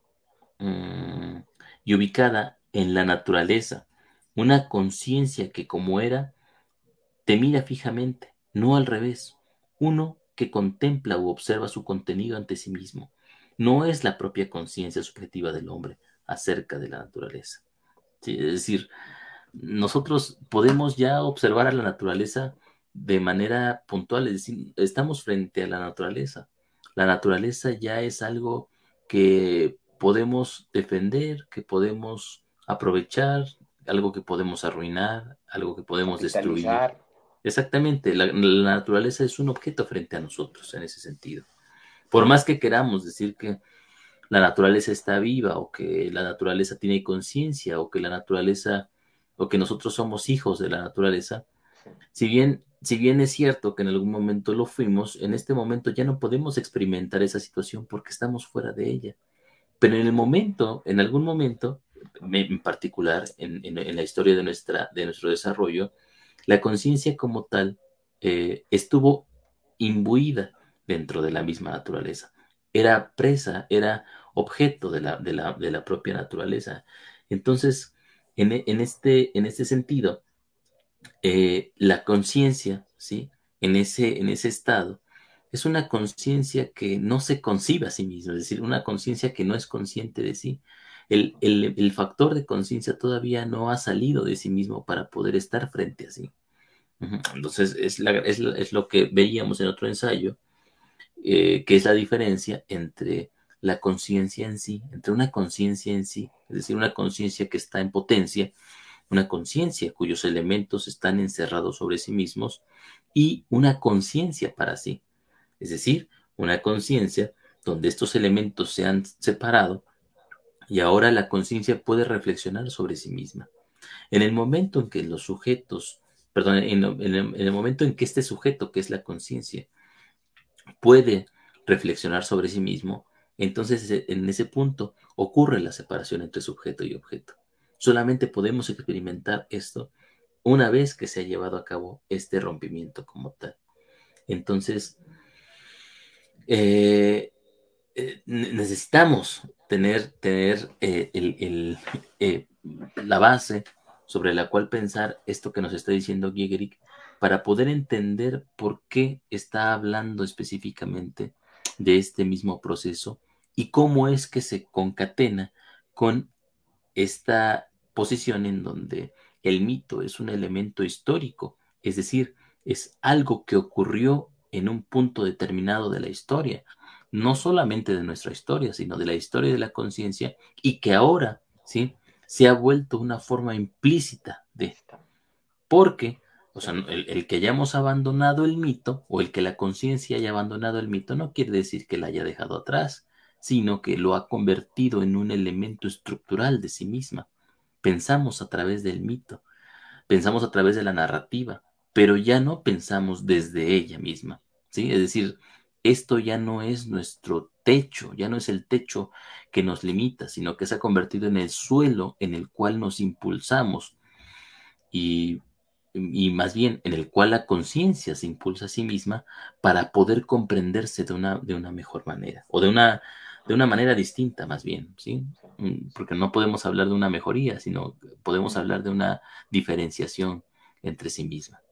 mmm, y ubicada en la naturaleza, una conciencia que como era, te mira fijamente, no al revés, uno que contempla u observa su contenido ante sí mismo, no es la propia conciencia subjetiva del hombre acerca de la naturaleza. Sí, es decir, nosotros podemos ya observar a la naturaleza de manera puntual, es decir, estamos frente a la naturaleza. La naturaleza ya es algo que podemos defender, que podemos aprovechar, algo que podemos arruinar, algo que podemos destruir. Capitalizar. Exactamente, la, la naturaleza es un objeto frente a nosotros en ese sentido. Por más que queramos decir que la naturaleza está viva o que la naturaleza tiene conciencia o que la naturaleza o que nosotros somos hijos de la naturaleza, si bien, si bien es cierto que en algún momento lo fuimos, en este momento ya no podemos experimentar esa situación porque estamos fuera de ella. Pero en el momento, en algún momento, en particular en, en, en la historia de, nuestra, de nuestro desarrollo, la conciencia como tal eh, estuvo imbuida dentro de la misma naturaleza. Era presa, era objeto de la, de la, de la propia naturaleza. Entonces, en, en, este, en este sentido, eh, la conciencia, ¿sí? En ese, en ese estado, es una conciencia que no se concibe a sí misma, es decir, una conciencia que no es consciente de sí. El, el, el factor de conciencia todavía no ha salido de sí mismo para poder estar frente a sí. Entonces, es, la, es, es lo que veíamos en otro ensayo, eh, que es la diferencia entre la conciencia en sí, entre una conciencia en sí, es decir, una conciencia que está en potencia, una conciencia cuyos elementos están encerrados sobre sí mismos, y una conciencia para sí, es decir, una conciencia donde estos elementos se han separado y ahora la conciencia puede reflexionar sobre sí misma. En el momento en que los sujetos, perdón, en, en, el, en el momento en que este sujeto, que es la conciencia, puede reflexionar sobre sí mismo, entonces en ese punto ocurre la separación entre sujeto y objeto. Solamente podemos experimentar esto una vez que se ha llevado a cabo este rompimiento como tal. Entonces, eh, eh, necesitamos tener, tener eh, el, el, eh, la base sobre la cual pensar esto que nos está diciendo Giegerich para poder entender por qué está hablando específicamente de este mismo proceso y cómo es que se concatena con esta posición en donde el mito es un elemento histórico, es decir, es algo que ocurrió en un punto determinado de la historia, no solamente de nuestra historia, sino de la historia de la conciencia, y que ahora, ¿sí?, se ha vuelto una forma implícita de, porque, o sea, el, el que hayamos abandonado el mito, o el que la conciencia haya abandonado el mito, no quiere decir que la haya dejado atrás, sino que lo ha convertido en un elemento estructural de sí misma. Pensamos a través del mito, pensamos a través de la narrativa, pero ya no pensamos desde ella misma, ¿sí? Es decir, esto ya no es nuestro techo, ya no es el techo que nos limita, sino que se ha convertido en el suelo en el cual nos impulsamos. Y y más bien en el cual la conciencia se impulsa a sí misma para poder comprenderse de una, de una mejor manera, o de una, de una manera distinta más bien, ¿sí? Sí, Mm, sí. Porque no podemos hablar de una mejoría, sino podemos Ujú. hablar de una diferenciación entre sí misma.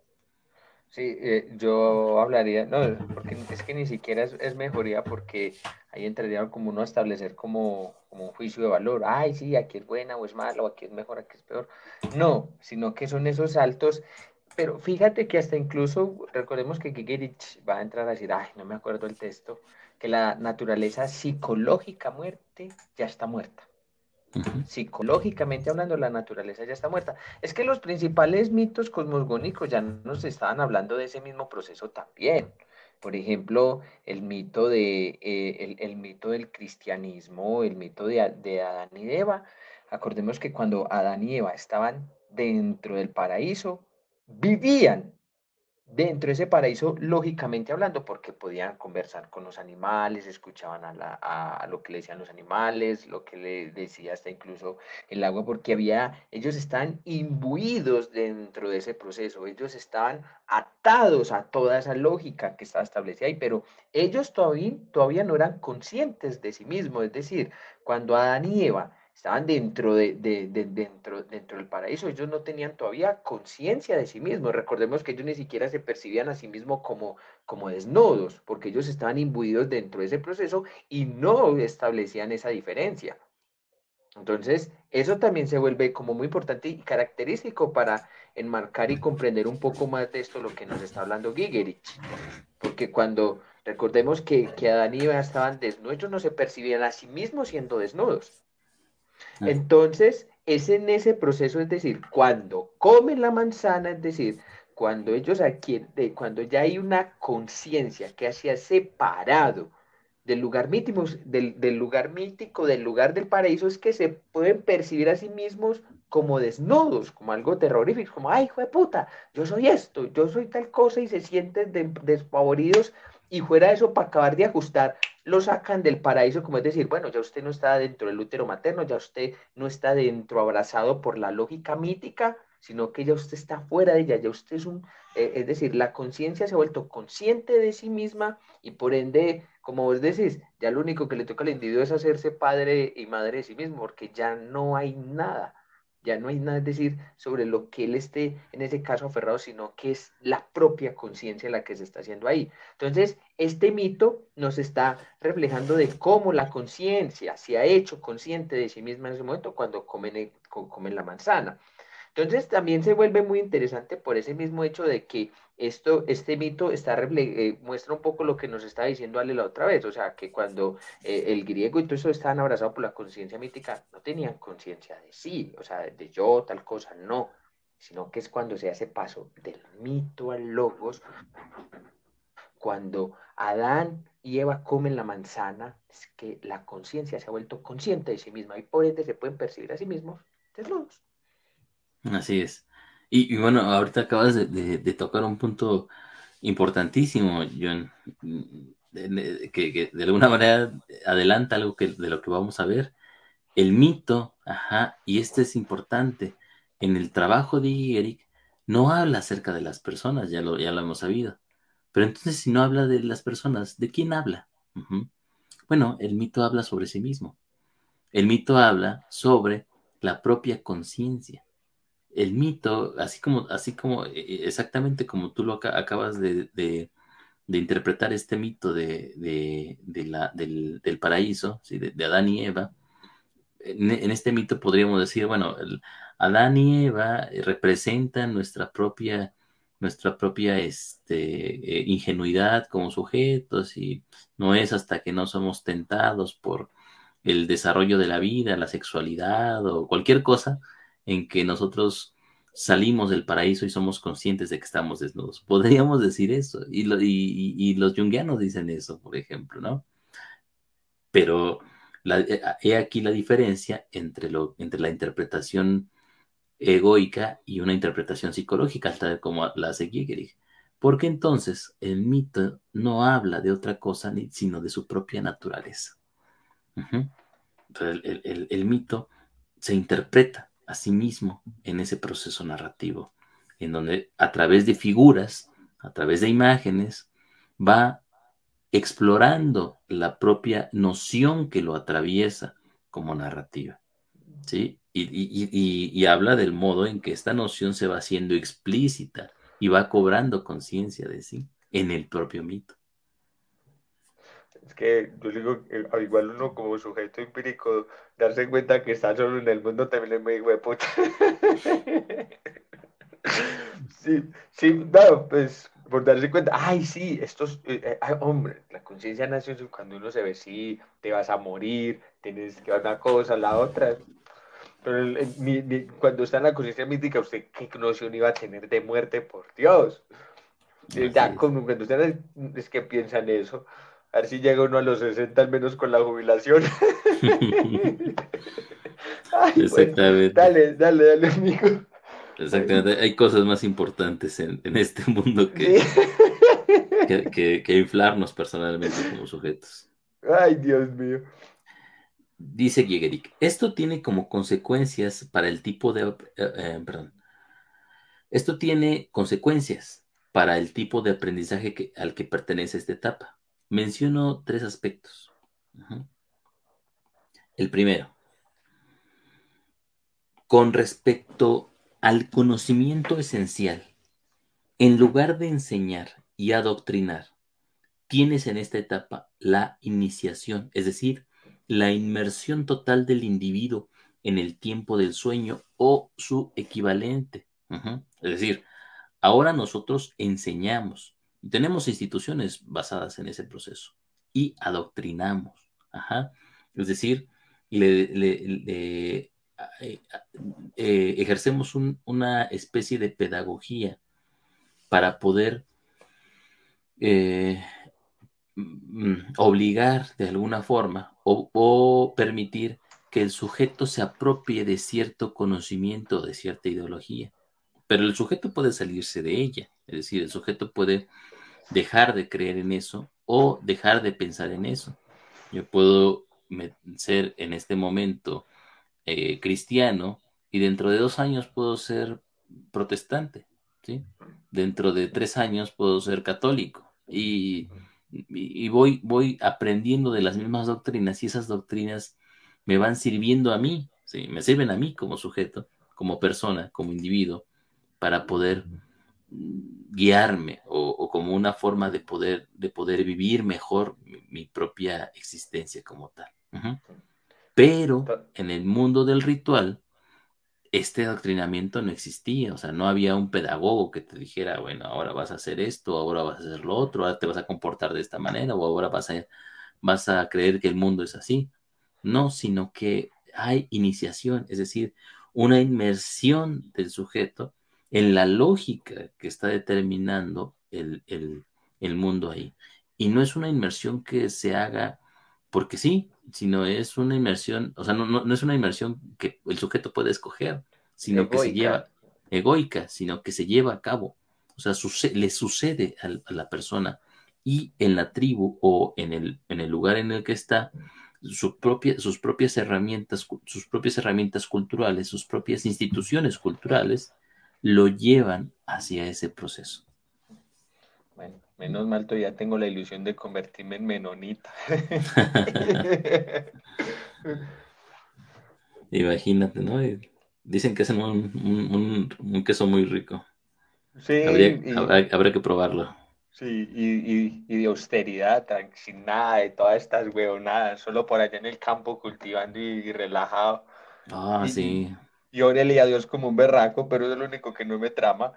Sí, eh, yo hablaría, no, porque es que ni siquiera es, es mejoría porque ahí entraría como uno a establecer como, como un juicio de valor. Ay, sí, aquí es buena o es mala, o aquí es mejor, aquí es peor. No, sino que son esos saltos. Pero fíjate que hasta incluso, recordemos que Gigerich va a entrar a decir, ay, no me acuerdo el texto, que la naturaleza psicológica muerte ya está muerta. Ujú. Psicológicamente hablando, la naturaleza ya está muerta. Es que los principales mitos cosmogónicos ya nos estaban hablando de ese mismo proceso también. Por ejemplo, el mito de, eh, el, el mito del cristianismo, el mito de, A- de Adán y Eva. Acordemos que cuando Adán y Eva estaban dentro del paraíso, vivían dentro de ese paraíso, lógicamente hablando, porque podían conversar con los animales, escuchaban a, la- a- a lo que le decían los animales, lo que le decía hasta incluso el agua, porque había, ellos estaban imbuidos dentro de ese proceso, ellos estaban atados a toda esa lógica que estaba establecida ahí, pero ellos todavía, todavía no eran conscientes de sí mismos, es decir, cuando Adán y Eva estaban dentro, de, de- de- dentro, dentro del paraíso, ellos no tenían todavía conciencia de sí mismos. Recordemos que ellos ni siquiera se percibían a sí mismos como, como desnudos, porque ellos estaban imbuidos dentro de ese proceso y no establecían esa diferencia. Entonces, eso también se vuelve como muy importante y característico para enmarcar y comprender un poco más de esto lo que nos está hablando Gigerich. Porque cuando recordemos que, que Adán y Eva estaban desnudos, ellos no se percibían a sí mismos siendo desnudos. Ah, Entonces, es en ese proceso, es decir, cuando comen la manzana, es decir, cuando ellos adquieren, de- cuando ya hay una conciencia que se ha separado del lugar mítico, del, del lugar mítico, del lugar del paraíso, es que se pueden percibir a sí mismos como desnudos, como algo terrorífico, como, ay, hijo de puta, yo soy esto, yo soy tal cosa, y se sienten de- despavoridos, y fuera de eso, para acabar de ajustar, lo sacan del paraíso, como es decir, bueno, ya usted no está dentro del útero materno, ya usted no está dentro abrazado por la lógica mítica, sino que ya usted está fuera de ella, ya usted es un, eh, es decir, la conciencia se ha vuelto consciente de sí misma y por ende, como vos decís, ya lo único que le toca al individuo es hacerse padre y madre de sí mismo, porque ya no hay nada. Ya no hay nada, es decir, sobre lo que él esté en ese caso aferrado, sino que es la propia conciencia la que se está haciendo ahí. Entonces, este mito nos está reflejando de cómo la conciencia se ha hecho consciente de sí misma en ese momento cuando comen, comen la manzana. Entonces también se vuelve muy interesante por ese mismo hecho de que esto, este mito está refle- eh, muestra un poco lo que nos estaba diciendo Ale la otra vez, o sea, que cuando eh, el griego y todo eso estaban abrazados por la conciencia mítica, no tenían conciencia de sí, o sea, de yo, tal cosa, no, sino que es cuando se hace paso del mito al logos, cuando Adán y Eva comen la manzana, es que la conciencia se ha vuelto consciente de sí misma y por ende se pueden percibir a sí mismos desnudos. así es. Y, y bueno, ahorita acabas de, de- de tocar un punto importantísimo, John, mm, de- de- que, que de alguna manera adelanta algo que, de lo que vamos a ver. El mito, ajá, y este es importante, en el trabajo de Eric no habla acerca de las personas, ya lo, ya lo hemos sabido. Pero entonces, si no habla de las personas, ¿de quién habla? Ujú. Bueno, el mito habla sobre sí mismo. El mito habla sobre la propia conciencia. El mito, así como, así como, eh, eh, exactamente como tú lo aca- acabas de, de- de interpretar este mito de, de- de la, del, del paraíso, ¿sí? de, de Adán y Eva, en, en este mito podríamos decir, bueno, el- Adán y Eva eh, representan nuestra propia, nuestra propia este, eh, ingenuidad como sujetos y no es hasta que no somos tentados por el desarrollo de la vida, la sexualidad o cualquier cosa en que nosotros salimos del paraíso y somos conscientes de que estamos desnudos. Podríamos decir eso y, lo- y, y- y los junguianos dicen eso, por ejemplo, ¿no? Pero la- eh, he aquí la diferencia entre, lo, entre la interpretación egoica y una interpretación psicológica, tal como la hace Giegerich. Porque entonces el mito no habla de otra cosa ni, sino de su propia naturaleza. Ujú. Entonces, el, el- el mito se interpreta a sí mismo en ese proceso narrativo. en donde a través de figuras, a través de imágenes, va explorando la propia noción que lo atraviesa como narrativa, ¿sí? Y, y, y, y habla del modo en que esta noción se va haciendo explícita y va cobrando conciencia de sí en el propio mito. Es que yo digo, eh, al igual uno como sujeto empírico, darse cuenta que está solo en el mundo también es muy hijo de puta. Sí, sí, no, pues por darse cuenta, ay, sí, estos, eh, eh, ay, hombre, la conciencia nace cuando uno se ve, sí, te vas a morir, tienes que una cosa, la otra. Pero el- el- ni- ni- cuando está en la conciencia mística, ¿usted qué noción iba a tener de muerte, por Dios? Sí, Así ya, es. con, cuando ustedes es que piensan eso, a ver si llega uno a los sesenta al menos con la jubilación. Ay, bueno, Exactamente, dale, dale, dale, amigo. Ay, exactamente. Hay cosas más importantes en, en este mundo sí. que, que, que, que inflarnos personalmente como sujetos. Ay, Dios mío. Dice Gigerik, esto tiene como consecuencias para el tipo de, eh, eh, perdón, esto tiene consecuencias para el tipo de aprendizaje que, al que pertenece esta etapa. Menciono tres aspectos. Ujú. El primero, con respecto al conocimiento esencial, en lugar de enseñar y adoctrinar, tienes en esta etapa la iniciación, es decir, la inmersión total del individuo en el tiempo del sueño o su equivalente. Ujú. Es decir, ahora nosotros enseñamos, tenemos instituciones basadas en ese proceso y adoctrinamos. Ajá. Es decir, le, le- le, eh, eh, ejercemos un- una especie de pedagogía para poder eh, mm, obligar de alguna forma o, o permitir que el sujeto se apropie de cierto conocimiento, de cierta ideología. Pero el sujeto puede salirse de ella, es decir, el sujeto puede dejar de creer en eso o dejar de pensar en eso. Yo puedo me- ser en este momento eh, cristiano y dentro de dos años puedo ser protestante, ¿sí? Dentro de tres años puedo ser católico y, y- y voy, voy aprendiendo de las mismas doctrinas y esas doctrinas me van sirviendo a mí, ¿sí? Me sirven a mí como sujeto, como persona, como individuo, para poder mm, guiarme o, o como una forma de poder, de poder vivir mejor mi, mi propia existencia como tal. Ujú. Pero To- en el mundo del ritual, este adoctrinamiento no existía, o sea, no había un pedagogo que te dijera, bueno, ahora vas a hacer esto, ahora vas a hacer lo otro, ahora te vas a comportar de esta manera, o ahora vas a, vas a creer que el mundo es así. No, sino que hay iniciación, es decir, una inmersión del sujeto en la lógica que está determinando el, el, el mundo ahí. Y no es una inmersión que se haga porque sí, sino es una inmersión, o sea, no, no, no es una inmersión que el sujeto puede escoger, sino que se Egoica. lleva egoica, sino que se lleva a cabo. O sea, suce- le sucede a, a la persona y en la tribu o en el, en el lugar en el que está, su propia, sus propias herramientas, sus propias herramientas culturales, sus propias instituciones culturales, lo llevan hacia ese proceso. Bueno, menos mal todavía tengo la ilusión de convertirme en menonita. Imagínate, ¿no? Y dicen que hacen un, un, un, un queso muy rico. Sí, Habría, y, habrá, habrá que probarlo. sí, y, y, y de austeridad, tran- sin nada de todas estas huevonadas, solo por allá en el campo cultivando y, y relajado. Ah, Y, y, sí. y órale a Dios como un berraco, pero es lo único que no me trama.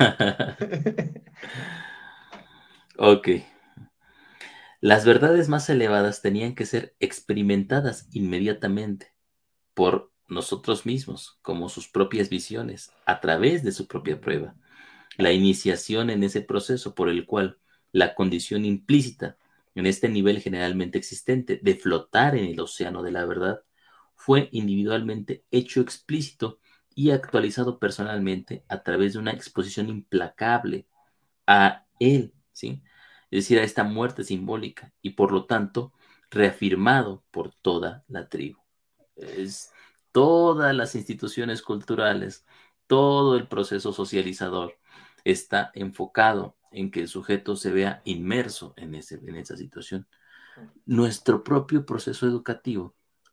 Ok. Las verdades más elevadas tenían que ser experimentadas inmediatamente por nosotros mismos, como sus propias visiones, a través de su propia prueba. La iniciación en ese proceso por el cual la condición implícita en este nivel generalmente existente de flotar en el océano de la verdad fue individualmente hecho explícito y actualizado personalmente a través de una exposición implacable a él, ¿sí? Es decir, a esta muerte simbólica y por lo tanto reafirmado por toda la tribu. Es todas las instituciones culturales, todo el proceso socializador está enfocado en que el sujeto se vea inmerso en, ese, en esa situación. Nuestro propio proceso educativo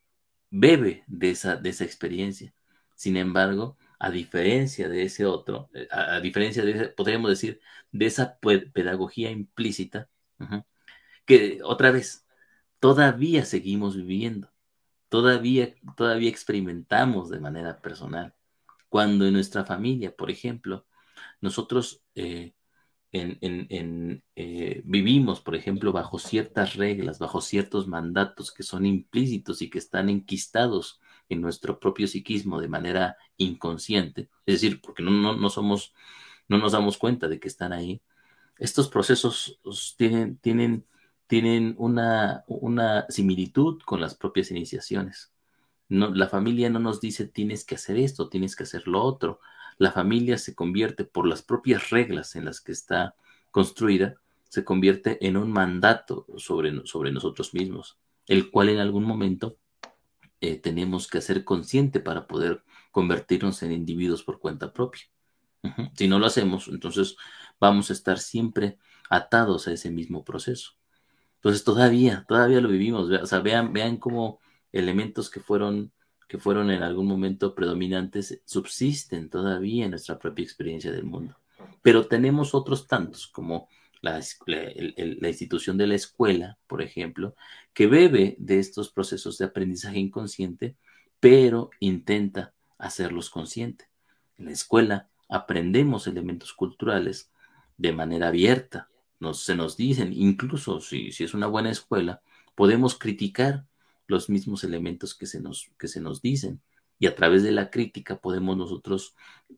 bebe de esa, de esa experiencia. Sin embargo, a diferencia de ese otro, a, a diferencia de, ese, podríamos decir, de esa pedagogía implícita, uh-huh, que otra vez, todavía seguimos viviendo, todavía, todavía experimentamos de manera personal. Cuando en nuestra familia, por ejemplo, nosotros eh, en, en, en, eh, vivimos, por ejemplo, bajo ciertas reglas, bajo ciertos mandatos que son implícitos y que están enquistados en nuestro propio psiquismo de manera inconsciente, es decir, porque no, no, no somos, no nos damos cuenta de que están ahí. Estos procesos tienen, tienen, tienen una, una similitud con las propias iniciaciones. No, la familia no nos dice tienes que hacer esto, tienes que hacer lo otro. La familia se convierte, por las propias reglas en las que está construida, se convierte en un mandato sobre, sobre nosotros mismos, el cual en algún momento eh, tenemos que hacer consciente para poder convertirnos en individuos por cuenta propia. Uh-huh. Si no lo hacemos, entonces vamos a estar siempre atados a ese mismo proceso. Entonces todavía, todavía lo vivimos. O sea, vean, vean cómo elementos que fueron, que fueron en algún momento predominantes subsisten todavía en nuestra propia experiencia del mundo. Pero tenemos otros tantos, como la, la, el, la institución de la escuela, por ejemplo, que bebe de estos procesos de aprendizaje inconsciente, pero intenta hacerlos consciente. En la escuela aprendemos elementos culturales de manera abierta. Nos, se nos dicen, incluso si, si es una buena escuela, podemos criticar los mismos elementos que se, nos, que se nos dicen. Y a través de la crítica podemos nosotros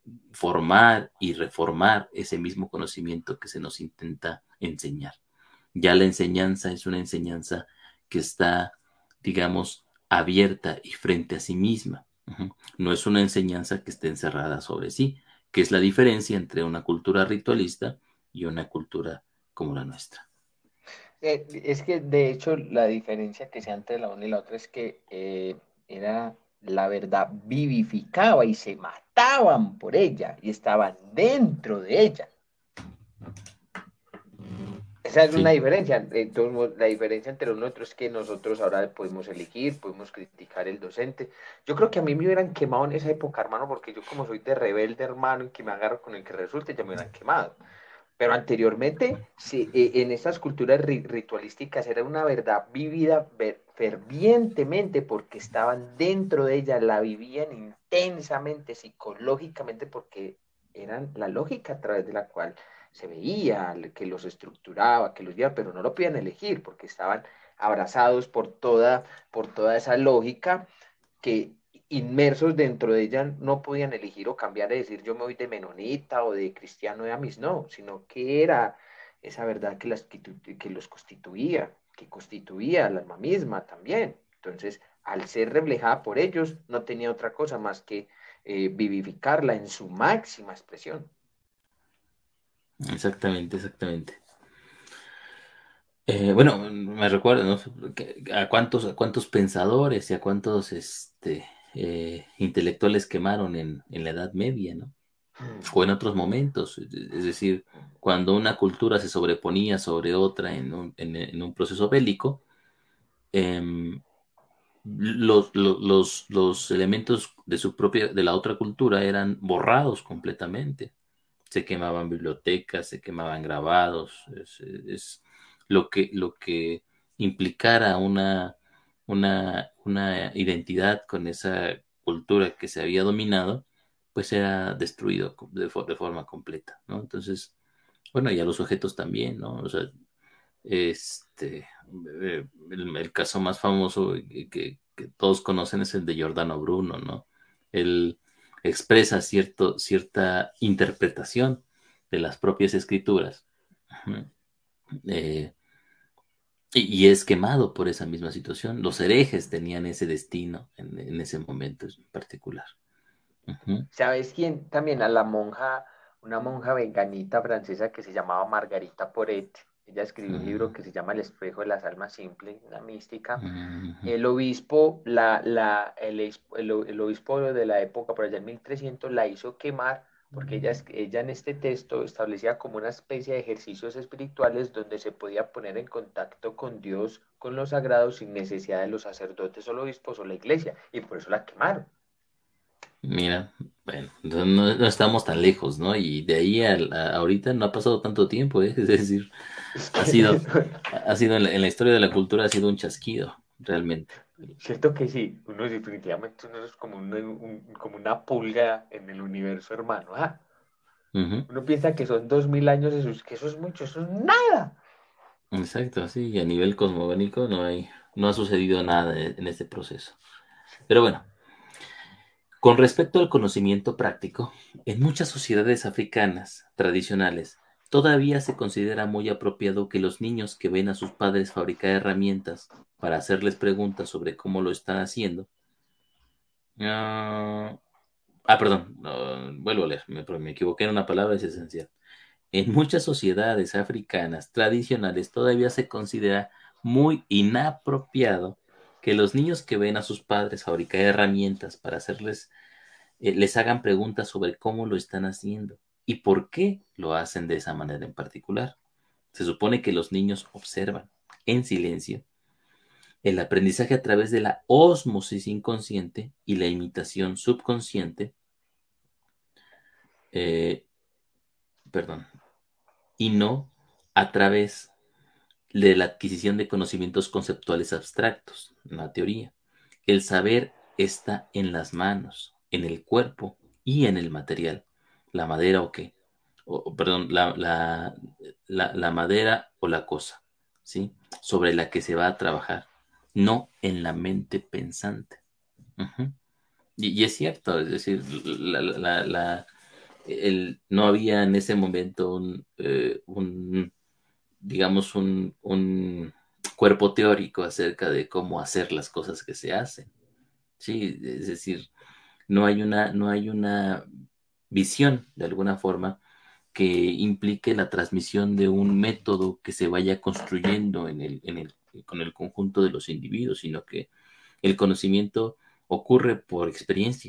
formar y reformar ese mismo conocimiento que se nos intenta enseñar. Ya la enseñanza es una enseñanza que está, digamos, abierta y frente a sí misma. Uh-huh. No es una enseñanza que esté encerrada sobre sí, que es la diferencia entre una cultura ritualista y una cultura como la nuestra. Eh, es que de hecho la diferencia que sea entre la una y la otra es que eh, era la verdad vivificaba y se mataban por ella y estaban dentro de ella. Esa es una Sí. diferencia. Entonces, la diferencia entre uno y otro es que nosotros ahora podemos elegir, podemos criticar el docente. Yo creo que a mí me hubieran quemado en esa época, hermano, porque yo como soy de rebelde, hermano, y que me agarro con el que resulte, ya me hubieran quemado. Pero anteriormente, sí, en estas culturas ritualísticas era una verdad vivida fervientemente porque estaban dentro de ella, la vivían intensamente, psicológicamente, porque eran la lógica a través de la cual se veía, que los estructuraba, que los guiaba, pero no lo podían elegir porque estaban abrazados por toda, por toda esa lógica que inmersos dentro de ella no podían elegir o cambiar y decir yo me voy de menonita o de cristiano de Amis, no, sino que era esa verdad que, las, que los constituía, que constituía al alma misma también. Entonces, al ser reflejada por ellos, no tenía otra cosa más que eh, vivificarla en su máxima expresión. Exactamente, exactamente. Eh, bueno, me recuerdo, ¿no? A cuántos, a cuántos pensadores y a cuántos este, eh, intelectuales quemaron en, en la Edad Media, ¿no? O en otros momentos, es decir, cuando una cultura se sobreponía sobre otra en un, en, en un proceso bélico, eh, los, los, los, los elementos de su propia, de la otra cultura eran borrados completamente. Se quemaban bibliotecas, se quemaban grabados, es, es lo que, lo que implicara una, una, una identidad con esa cultura que se había dominado, pues era destruido de, de forma completa, ¿no? Entonces, bueno, y a los sujetos también, ¿no? O sea, este, eh, el, el caso más famoso que, que todos conocen es el de Giordano Bruno, ¿no? Él expresa cierto, cierta interpretación de las propias escrituras, eh, y, y es quemado por esa misma situación. Los herejes tenían ese destino en, en ese momento en particular. Uh-huh. ¿Sabes quién? También a la monja, una monja veganita francesa que se llamaba Margarita Poret. Ella escribió un libro Mm, que se llama El espejo de las almas simples, una mística. ujú. El obispo, la, la, el, ex- el o- el obispo de la época, por allá en mil trescientos, la hizo quemar porque ella, es- ella en este texto establecía como una especie de ejercicios espirituales donde se podía poner en contacto con Dios, con los sagrados, sin necesidad de los sacerdotes o los obispos o la iglesia, y por eso la quemaron. Mira, bueno, entonces no, no estamos tan lejos, ¿no? Y de ahí al- a, ahorita no ha pasado tanto tiempo, ¿eh? Es decir, Es ha que, sido, ha sido en la, en la historia de la cultura ha sido un chasquido, realmente. cierto que sí, uno definitivamente uno es como una, un- como una pulga en el universo, hermano. ¿Ah? Ujú. Uno piensa que son dos mil años, eso es, que eso es mucho, eso es nada. Exacto, sí, y a nivel cosmogónico no hay, no ha sucedido nada en, en este proceso. Pero bueno, con respecto al conocimiento práctico, en muchas sociedades africanas tradicionales todavía se considera muy apropiado que los niños que ven a sus padres fabricar herramientas para hacerles preguntas sobre cómo lo están haciendo. Ah, ah, perdón, no, vuelvo a leer, me, me equivoqué en una palabra, es esencial. En muchas sociedades africanas tradicionales todavía se considera muy inapropiado que los niños que ven a sus padres fabricar herramientas para hacerles, eh, les hagan preguntas sobre cómo lo están haciendo y por qué lo hacen de esa manera en particular. Se supone que los niños observan en silencio el aprendizaje a través de la ósmosis inconsciente y la imitación subconsciente, eh, perdón, y no a través de la adquisición de conocimientos conceptuales abstractos, una teoría. El saber está en las manos, en el cuerpo y en el material. La madera o qué, o, o, perdón, la, la, la, la madera o la cosa, ¿sí? Sobre la que se va a trabajar, no en la mente pensante. Ujú. Y, y es cierto, es decir, la, la, la, el, no había en ese momento un, eh, un digamos, un, un cuerpo teórico acerca de cómo hacer las cosas que se hacen. Sí, es decir, no hay una, no hay una visión de alguna forma que implique la transmisión de un método que se vaya construyendo en el, en el, con el conjunto de los individuos, sino que el conocimiento ocurre por experiencia.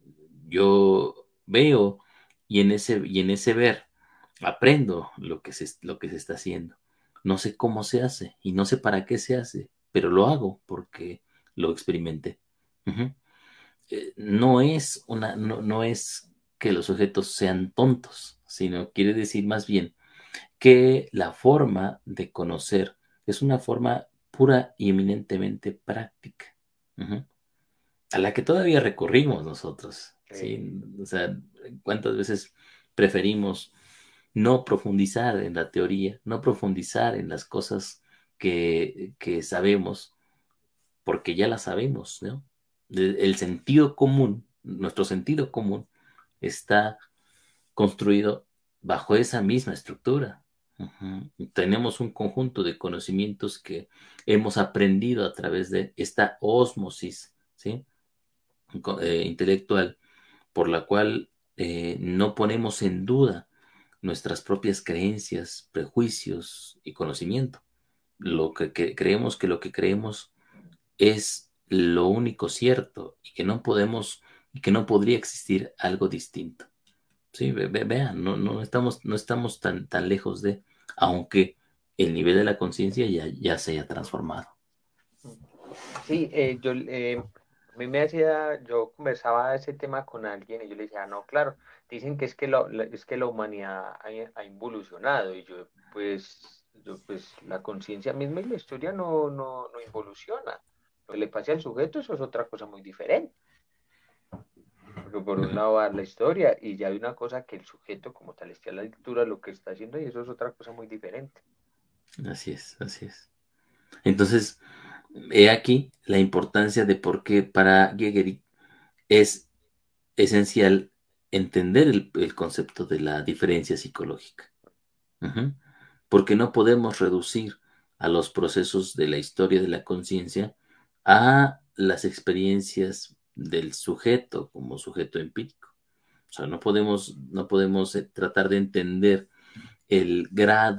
Yo veo y en ese, y en ese ver aprendo lo que se, lo que se está haciendo. No sé cómo se hace y no sé para qué se hace, pero lo hago porque lo experimenté. Ujú. Eh, no es una, no, no es que los sujetos sean tontos, sino quiere decir más bien que la forma de conocer es una forma pura y eminentemente práctica. Ujú. A la que todavía recurrimos nosotros, Eh, ¿sí? O sea, ¿cuántas veces preferimos no profundizar en la teoría, no profundizar en las cosas que, que sabemos, porque ya las sabemos, ¿no? El, el sentido común, nuestro sentido común, está construido bajo esa misma estructura. Ujú. Tenemos un conjunto de conocimientos que hemos aprendido a través de esta ósmosis, ¿sí? Eh, intelectual, por la cual eh, no ponemos en duda nuestras propias creencias, prejuicios y conocimiento. Lo que, que creemos que lo que creemos es lo único cierto y que no podemos y que no podría existir algo distinto. Sí, ve, ve, vean, no, no estamos, no estamos tan, tan lejos de, aunque el nivel de la conciencia ya, ya se haya transformado. sí, eh, yo, eh, a mí me hacía, yo conversaba ese tema con alguien y yo le decía, no, claro, dicen que es que, lo, la- es que la humanidad ha, ha involucionado y yo, pues, yo, pues, la conciencia misma y la historia no, no, no involuciona. Lo que le pasa al sujeto, eso es otra cosa muy diferente. Porque por un Ujú. lado va la historia y ya hay una cosa que el sujeto como tal está a la lectura, lo que está haciendo y eso es otra cosa muy diferente. Así es, así es. Entonces, he aquí la importancia de por qué para Gehrig es esencial entender el, el concepto de la diferencia psicológica. Ujú. Porque no podemos reducir a los procesos de la historia de la conciencia a las experiencias del sujeto como sujeto empírico. O sea, no podemos, no podemos eh, tratar de entender el grado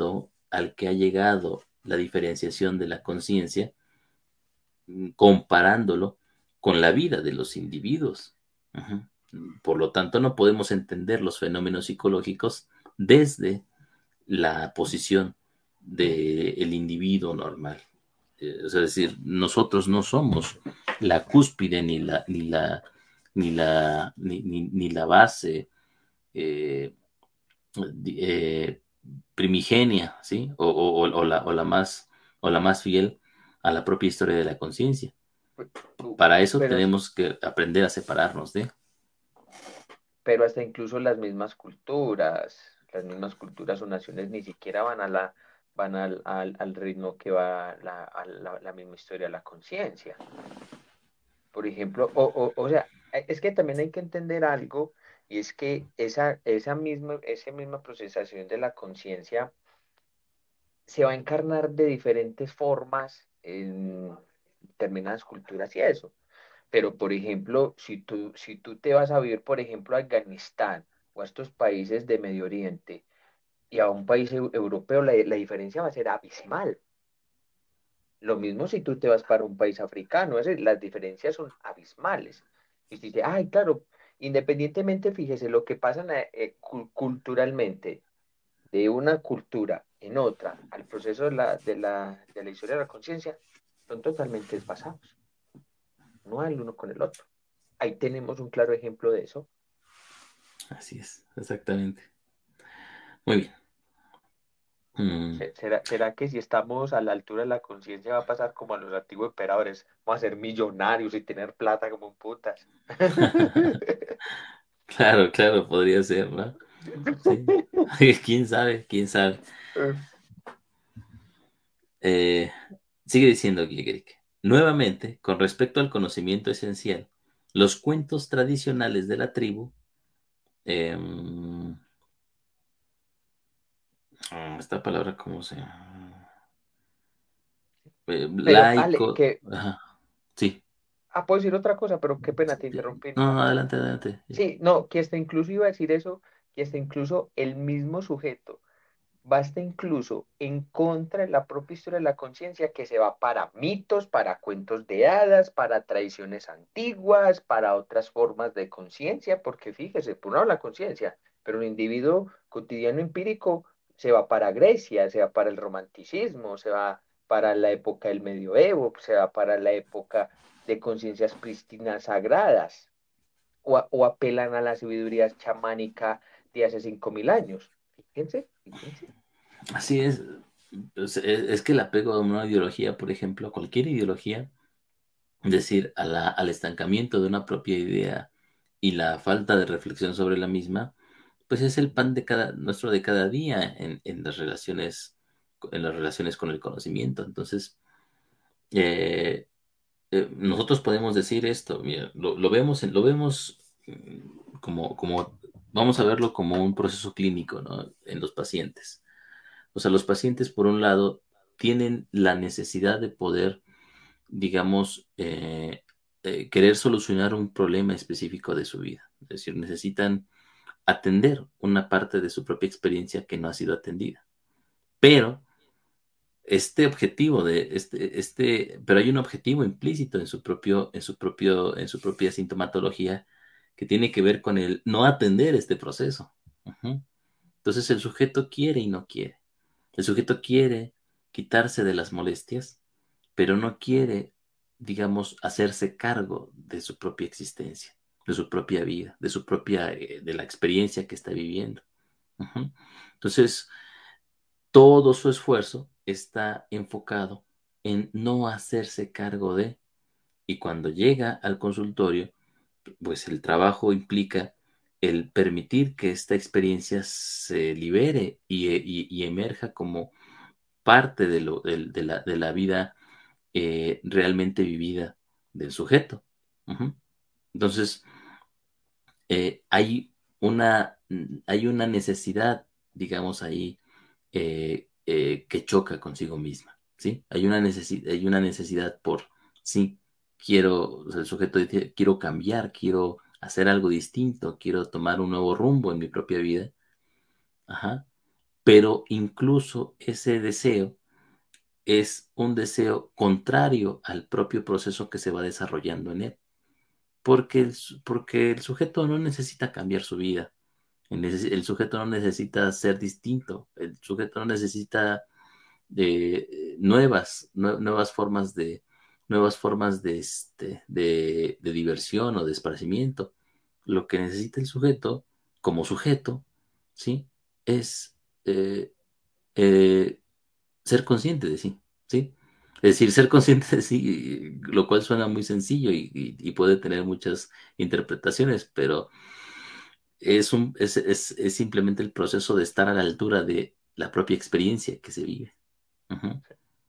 al que ha llegado la diferenciación de la conciencia, comparándolo con la vida de los individuos. Uh-huh. Por lo tanto, no podemos entender los fenómenos psicológicos desde la posición del individuo normal. Eh, es decir, nosotros no somos la cúspide ni la, ni la, ni la, ni, ni, ni la base eh, eh, primigenia, ¿sí? O, o, o, la, o, la más, o la más fiel a la propia historia de la conciencia. Para eso pero, tenemos que aprender a separarnos de. pero hasta incluso las mismas culturas, las mismas culturas o naciones ni siquiera van a la, van al, al, al ritmo que va la, a la, la misma historia de la conciencia. Por ejemplo, o, o, o sea, es que también hay que entender algo, y es que esa, esa misma, esa misma procesación de la conciencia se va a encarnar de diferentes formas en determinadas culturas y eso. Pero, por ejemplo, si tú, si tú te vas a vivir, por ejemplo, a Afganistán o a estos países de Medio Oriente y a un país eu- europeo, la, la diferencia va a ser abismal. Lo mismo si tú te vas para un país africano, es decir, las diferencias son abismales. Y usted dice, ay, claro, independientemente, fíjese, lo que pasa eh, eh, cu- culturalmente de una cultura en otra al proceso de la, de la, de la historia de la conciencia, son totalmente desfasados. No hay el uno con el otro. Ahí tenemos un claro ejemplo de eso. Así es, exactamente. Muy bien. Mm. Se- ¿Será, será que si estamos a la altura de la conciencia va a pasar como a los antiguos emperadores? Vamos a ser millonarios y tener plata como un putas. Claro, claro, podría ser, ¿no? Sí. ¿Quién sabe? ¿Quién sabe? Eh, sigue diciendo Gilgeric. Nuevamente, con respecto al conocimiento esencial, los cuentos tradicionales de la tribu, eh, esta palabra, ¿cómo se llama? Eh, Pero, Ale, laico. que, Ajá, sí. ah, puedo decir otra cosa, pero qué pena, te Sí. interrumpí, No, no. no, adelante, adelante. Sí, no, que hasta incluso iba a decir eso, que hasta incluso el mismo sujeto basta incluso en contra de la propia historia de la conciencia que se va para mitos, para cuentos de hadas, para tradiciones antiguas, para otras formas de conciencia, porque fíjese, por un lado la conciencia, pero el individuo cotidiano empírico se va para Grecia, se va para el romanticismo, se va para la época del medioevo, se va para la época de conciencias prístinas sagradas, o, a- o apelan a la sabiduría chamánica de hace cinco mil años. Fíjense, fíjense. Así es. Es, es- es que el apego a una ideología, por ejemplo, cualquier ideología, es decir, a la- al estancamiento de una propia idea y la falta de reflexión sobre la misma, pues es el pan de cada, nuestro de cada día en, en las relaciones, en las relaciones con el conocimiento. Entonces, eh, eh, nosotros podemos decir esto, mira, lo, lo vemos, en- lo vemos mm, como, como, vamos a verlo como un proceso clínico, ¿no? En los pacientes. O sea, los pacientes, por un lado, tienen la necesidad de poder, digamos, eh, eh, querer solucionar un problema específico de su vida. Es decir, necesitan atender una parte de su propia experiencia que no ha sido atendida. Pero este objetivo de este, este, pero hay un objetivo implícito en su propio, en su propio, en su propia sintomatología que tiene que ver con el no atender este proceso. Ujú. Entonces el sujeto quiere y no quiere. El sujeto quiere quitarse de las molestias, pero no quiere, digamos, hacerse cargo de su propia existencia, de su propia vida, de su propia, eh, de la experiencia que está viviendo. Ujú. Entonces, todo su esfuerzo está enfocado en no hacerse cargo de, y cuando llega al consultorio, pues el trabajo implica el permitir que esta experiencia se libere y, y- y emerja como parte de, lo, de, de la, de la vida eh, realmente vivida del sujeto. Ujú. Entonces, eh, hay una, hay una necesidad, digamos ahí, eh, eh, que choca consigo misma, ¿sí? Hay una necesidad, hay una necesidad por, sí, quiero, o sea, el sujeto dice, quiero cambiar, quiero hacer algo distinto, quiero tomar un nuevo rumbo en mi propia vida, ajá, pero incluso ese deseo es un deseo contrario al propio proceso que se va desarrollando en él, porque el, porque el sujeto no necesita cambiar su vida, el, el sujeto no necesita ser distinto, el sujeto no necesita de nuevas, nue- nuevas formas de nuevas formas de, este, de, de diversión o de esparcimiento. Lo que necesita el sujeto, como sujeto, ¿sí? Es eh, eh, ser consciente de sí, ¿sí? Es decir, ser consciente de sí, lo cual suena muy sencillo y, y- y puede tener muchas interpretaciones, pero es, un, es, es, es simplemente el proceso de estar a la altura de la propia experiencia que se vive. Ujú.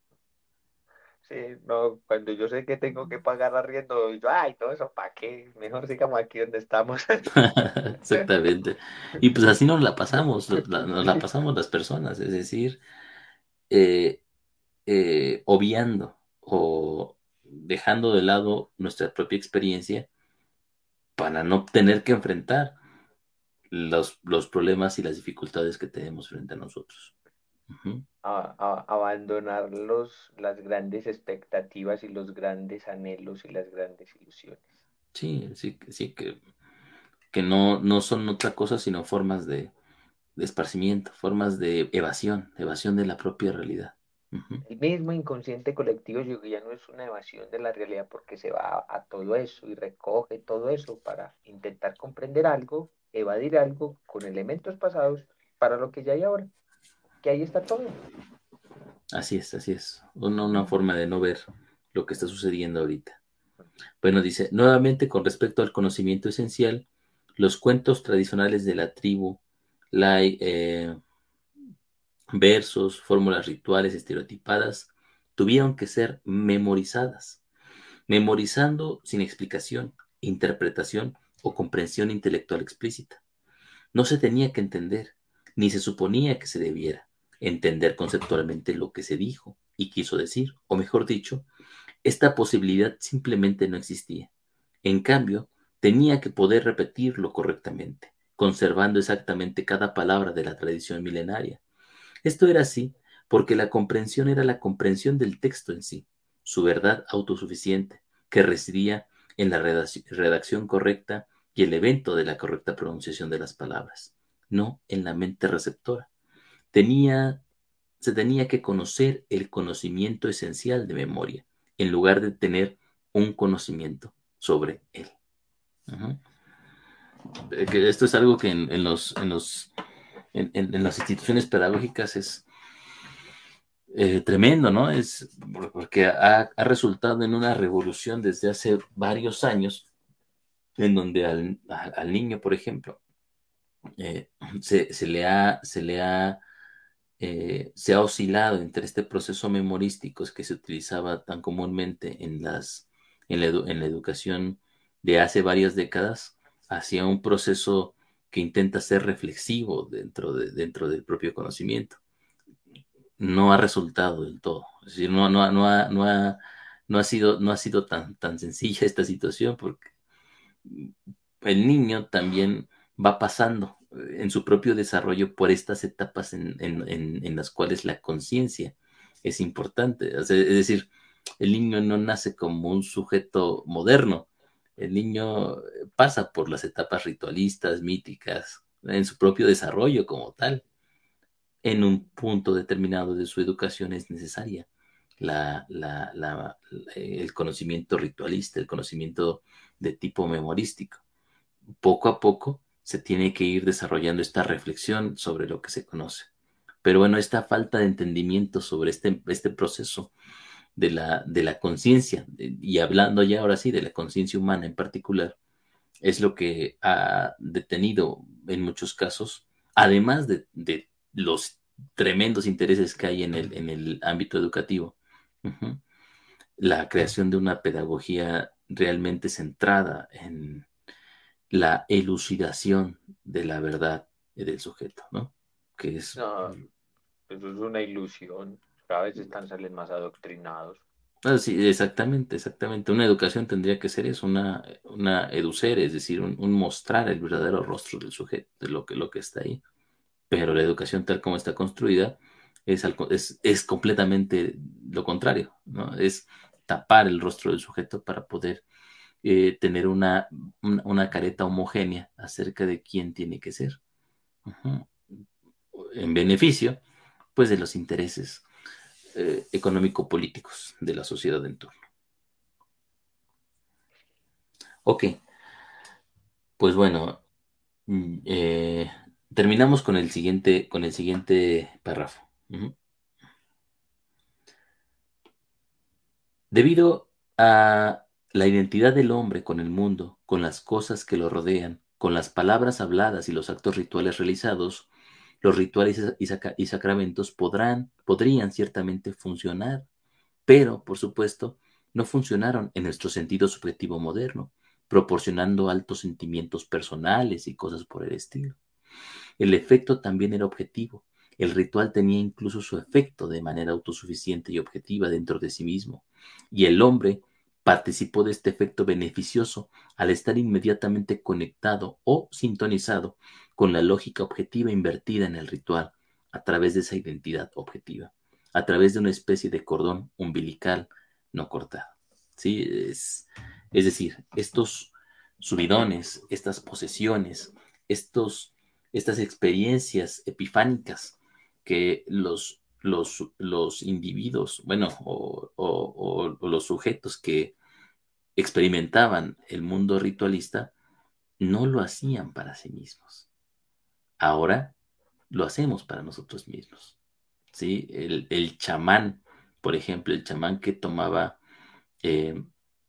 Sí, no, cuando yo sé que tengo que pagar arriendo, yo, ay, todo eso, ¿para qué? Mejor sigamos aquí donde estamos. Exactamente. Y pues así nos la pasamos, la- nos la pasamos las personas, es decir, eh, eh, obviando o dejando de lado nuestra propia experiencia para no tener que enfrentar los, los problemas y las dificultades que tenemos frente a nosotros. Ujú. A- a- abandonar los, las grandes expectativas y los grandes anhelos y las grandes ilusiones. Sí, sí, sí, que, que no, no son otra cosa sino formas de, de esparcimiento, formas de evasión, evasión de la propia realidad. Ujú. El mismo inconsciente colectivo yo creo que ya no es una evasión de la realidad porque se va a, a todo eso y recoge todo eso para intentar comprender algo, evadir algo con elementos pasados para lo que ya hay ahora, que ahí está todo. Así es, así es. Una, una forma de no ver lo que está sucediendo ahorita. Bueno, dice, nuevamente con respecto al conocimiento esencial, los cuentos tradicionales de la tribu, la, eh, versos, fórmulas rituales estereotipadas, tuvieron que ser memorizadas, memorizando sin explicación, interpretación o comprensión intelectual explícita. No se tenía que entender, ni se suponía que se debiera entender conceptualmente lo que se dijo y quiso decir, o mejor dicho, esta posibilidad simplemente no existía. En cambio, tenía que poder repetirlo correctamente, conservando exactamente cada palabra de la tradición milenaria. Esto era así porque la comprensión era la comprensión del texto en sí, su verdad autosuficiente, que residía en la redacción correcta y el evento de la correcta pronunciación de las palabras, no en la mente receptora. Tenía, se tenía que conocer el conocimiento esencial de memoria, en lugar de tener un conocimiento sobre él. Ujú. Eh, que esto es algo que en, en los, en, los, en, en, en las instituciones pedagógicas es eh, tremendo, ¿no? Es porque ha, ha, resultado en una revolución desde hace varios años, en donde al, al niño, por ejemplo, eh, se, se, le ha, se le ha, eh, se ha oscilado entre este proceso memorístico que se utilizaba tan comúnmente en, las, en, la, en la educación de hace varias décadas, hacia un proceso que intenta ser reflexivo dentro, de, dentro del propio conocimiento. No ha resultado del todo. Es decir, no, no, no, ha, no, ha, no ha sido, no ha sido tan, tan sencilla esta situación porque el niño también va pasando en su propio desarrollo por estas etapas en, en, en, en las cuales la conciencia es importante. O sea, es decir, el niño no nace como un sujeto moderno. El niño pasa por las etapas ritualistas, míticas, en su propio desarrollo como tal. En un punto determinado de su educación es necesaria la, la, la, el conocimiento ritualista, el conocimiento de tipo memorístico. Poco a poco se tiene que ir desarrollando esta reflexión sobre lo que se conoce. Pero bueno, esta falta de entendimiento sobre este, este proceso de la, de la conciencia, y hablando ya ahora sí de la conciencia humana en particular, es lo que ha detenido en muchos casos, además de, de los tremendos intereses que hay en el, en el ámbito educativo, uh-huh, la creación de una pedagogía realmente centrada en la elucidación de la verdad del sujeto, ¿no? Que es... No, eso es una ilusión. Cada vez están salen más adoctrinados. Ah, sí, exactamente, exactamente. Una educación tendría que ser eso, una, una educer, es decir, un, un mostrar el verdadero rostro del sujeto, de lo que, lo que está ahí. pero la educación tal como está construida es, es, es completamente lo contrario, ¿no? Es tapar el rostro del sujeto para poder eh, tener una, una, una, careta homogénea acerca de quién tiene que ser, uh-huh, en beneficio, pues, de los intereses eh, económico-políticos de la sociedad en turno. Ok, pues bueno, eh, terminamos con el siguiente, con el siguiente párrafo. Uh-huh. Debido a la identidad del hombre con el mundo, con las cosas que lo rodean, con las palabras habladas y los actos rituales realizados, los rituales y, sac- y sacramentos podrán, podrían ciertamente funcionar, pero, por supuesto, no funcionaron en nuestro sentido subjetivo moderno, proporcionando altos sentimientos personales y cosas por el estilo. El efecto también era objetivo. El ritual tenía incluso su efecto de manera autosuficiente y objetiva dentro de sí mismo, y el hombre participó de este efecto beneficioso al estar inmediatamente conectado o sintonizado con la lógica objetiva invertida en el ritual a través de esa identidad objetiva, a través de una especie de cordón umbilical no cortado. ¿Sí? Es, es decir, estos subidones, estas posesiones, estos estas experiencias epifánicas que los, los, los individuos, bueno, o, o, o, los sujetos que experimentaban el mundo ritualista, no lo hacían para sí mismos. Ahora lo hacemos para nosotros mismos. ¿Sí? El, el chamán, por ejemplo, el chamán que tomaba eh,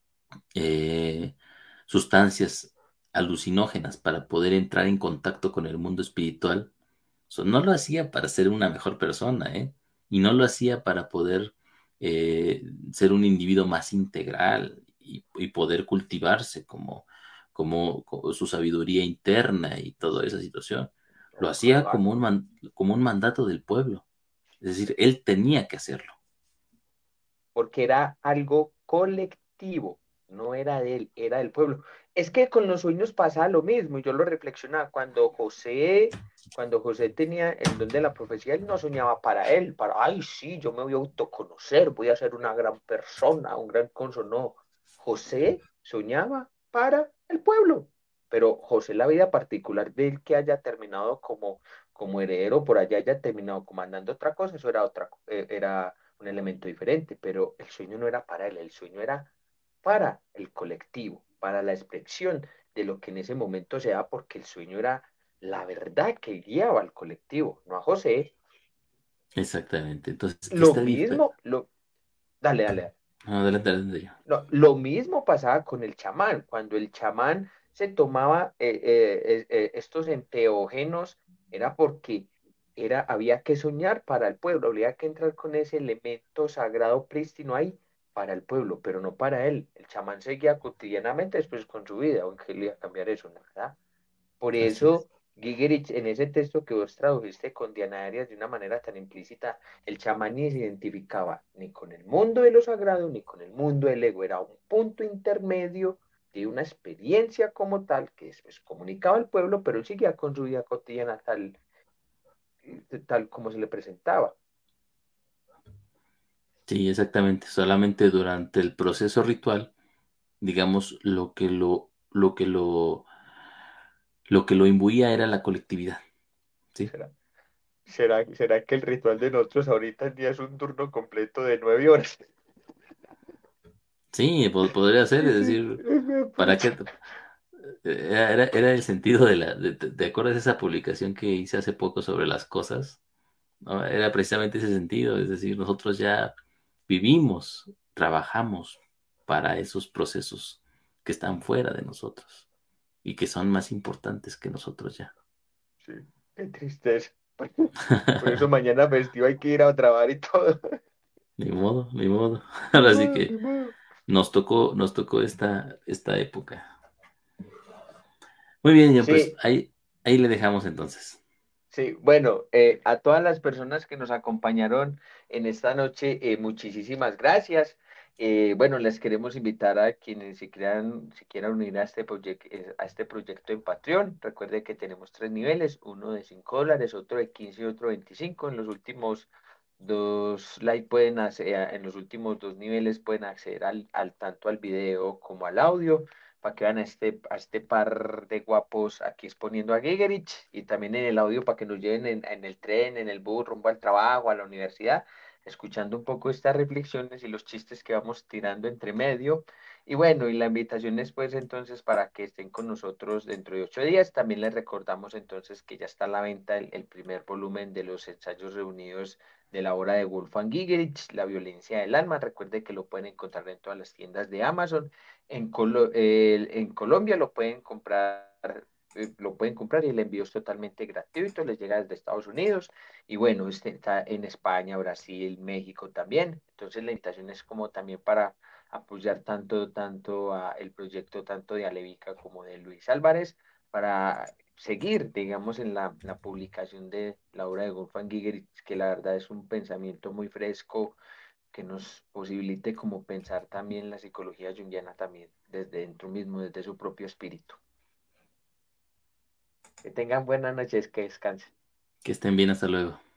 eh, sustancias alucinógenas para poder entrar en contacto con el mundo espiritual, so, no lo hacía para ser una mejor persona, ¿eh? Y no lo hacía para poder eh, ser un individuo más integral y, y poder cultivarse como, como, como, su sabiduría interna y toda esa situación. Lo hacía como un, man, como un mandato del pueblo. Es decir, él tenía que hacerlo. Porque era algo colectivo, no era de él, era del pueblo. Es que con los sueños pasaba lo mismo, y yo lo reflexionaba, cuando José, cuando José tenía el don de la profecía, él no soñaba para él, para, ay, sí, yo me voy a autoconocer, voy a ser una gran persona, un gran conso, no. José soñaba para el pueblo, pero José, la vida particular de él que haya terminado como, como heredero, por allá haya terminado comandando otra cosa, eso era otra, eh, era un elemento diferente, pero el sueño no era para él, el sueño era para el colectivo, para la expresión de lo que en ese momento se da, porque el sueño era la verdad que guiaba al colectivo, no a José. Exactamente. Entonces, Lo esta diferencia... mismo, lo, dale, dale, dale. No, adelante, adelante. No, lo mismo pasaba con el chamán, cuando el chamán se tomaba eh, eh, eh, estos enteógenos, era porque era, había que soñar para el pueblo, había que entrar con ese elemento sagrado prístino ahí para el pueblo, pero no para él. El chamán seguía cotidianamente después con su vida, aunque él iba a cambiar eso, ¿verdad? Por Así es. eso, Gigerich, en ese texto que vos tradujiste con Diana Arias de una manera tan implícita, el chamán ni se identificaba ni con el mundo de lo sagrado ni con el mundo del ego. Era un punto intermedio de una experiencia como tal que después comunicaba al pueblo, pero él seguía con su vida cotidiana tal, tal como se le presentaba. Sí, exactamente. Solamente durante el proceso ritual, digamos, lo que lo, lo que lo, lo que lo imbuía era la colectividad. ¿Sí? ¿Será, será, será que el ritual de nosotros ahorita en día es un turno completo de nueve horas? Sí, po- podría ser, es decir, ¿para qué? Era, era, era el sentido de la, de, de- ¿te acuerdas de esa publicación que hice hace poco sobre las cosas? ¿No? Era precisamente ese sentido, es decir, nosotros ya vivimos, trabajamos para esos procesos que están fuera de nosotros y que son más importantes que nosotros ya. Sí, qué tristeza. Por eso mañana festivo hay que ir a trabajar y todo. Ni modo, ni modo. Ni Ahora sí modo, ni que modo. nos tocó, nos tocó esta, esta época. Muy bien, John, pues Sí, ahí, ahí le dejamos entonces. sí. Bueno, eh, a todas las personas que nos acompañaron en esta noche, eh, muchísimas gracias. Eh, bueno, les queremos invitar a quienes si quieran, si quieran unir a este, proyec- eh, a este proyecto en Patreon. Recuerde que tenemos tres niveles, uno de cinco dólares, otro de quince y otro de veinticinco. En los últimos dos like pueden hacer, en los últimos dos niveles pueden acceder al, al tanto al video como al audio para que vean a este, a este par de guapos aquí exponiendo a Gigerich y también en el audio para que nos lleven en, en el tren, en el bus, rumbo al trabajo, a la universidad escuchando un poco estas reflexiones y los chistes que vamos tirando entre medio. Y bueno, y la invitación es pues entonces para que estén con nosotros dentro de ocho días. También les recordamos entonces que ya está a la venta el, el primer volumen de los ensayos reunidos de la obra de Wolfgang Gigerich, La violencia del alma. Recuerde que lo pueden encontrar en todas las tiendas de Amazon. En, Colo- eh, en Colombia lo pueden comprar, eh, lo pueden comprar y el envío es totalmente gratuito, les llega desde Estados Unidos. Y bueno, este está en España, Brasil, México también. Entonces la invitación es como también para apoyar tanto, tanto a el proyecto tanto de Alevica como de Luis Álvarez, para seguir, digamos, en la, la publicación de la obra de Wolfgang Giger, que la verdad es un pensamiento muy fresco que nos posibilite como pensar también la psicología junguiana también desde dentro mismo, desde su propio espíritu. Que tengan buenas noches, que descansen. Que estén bien, hasta luego.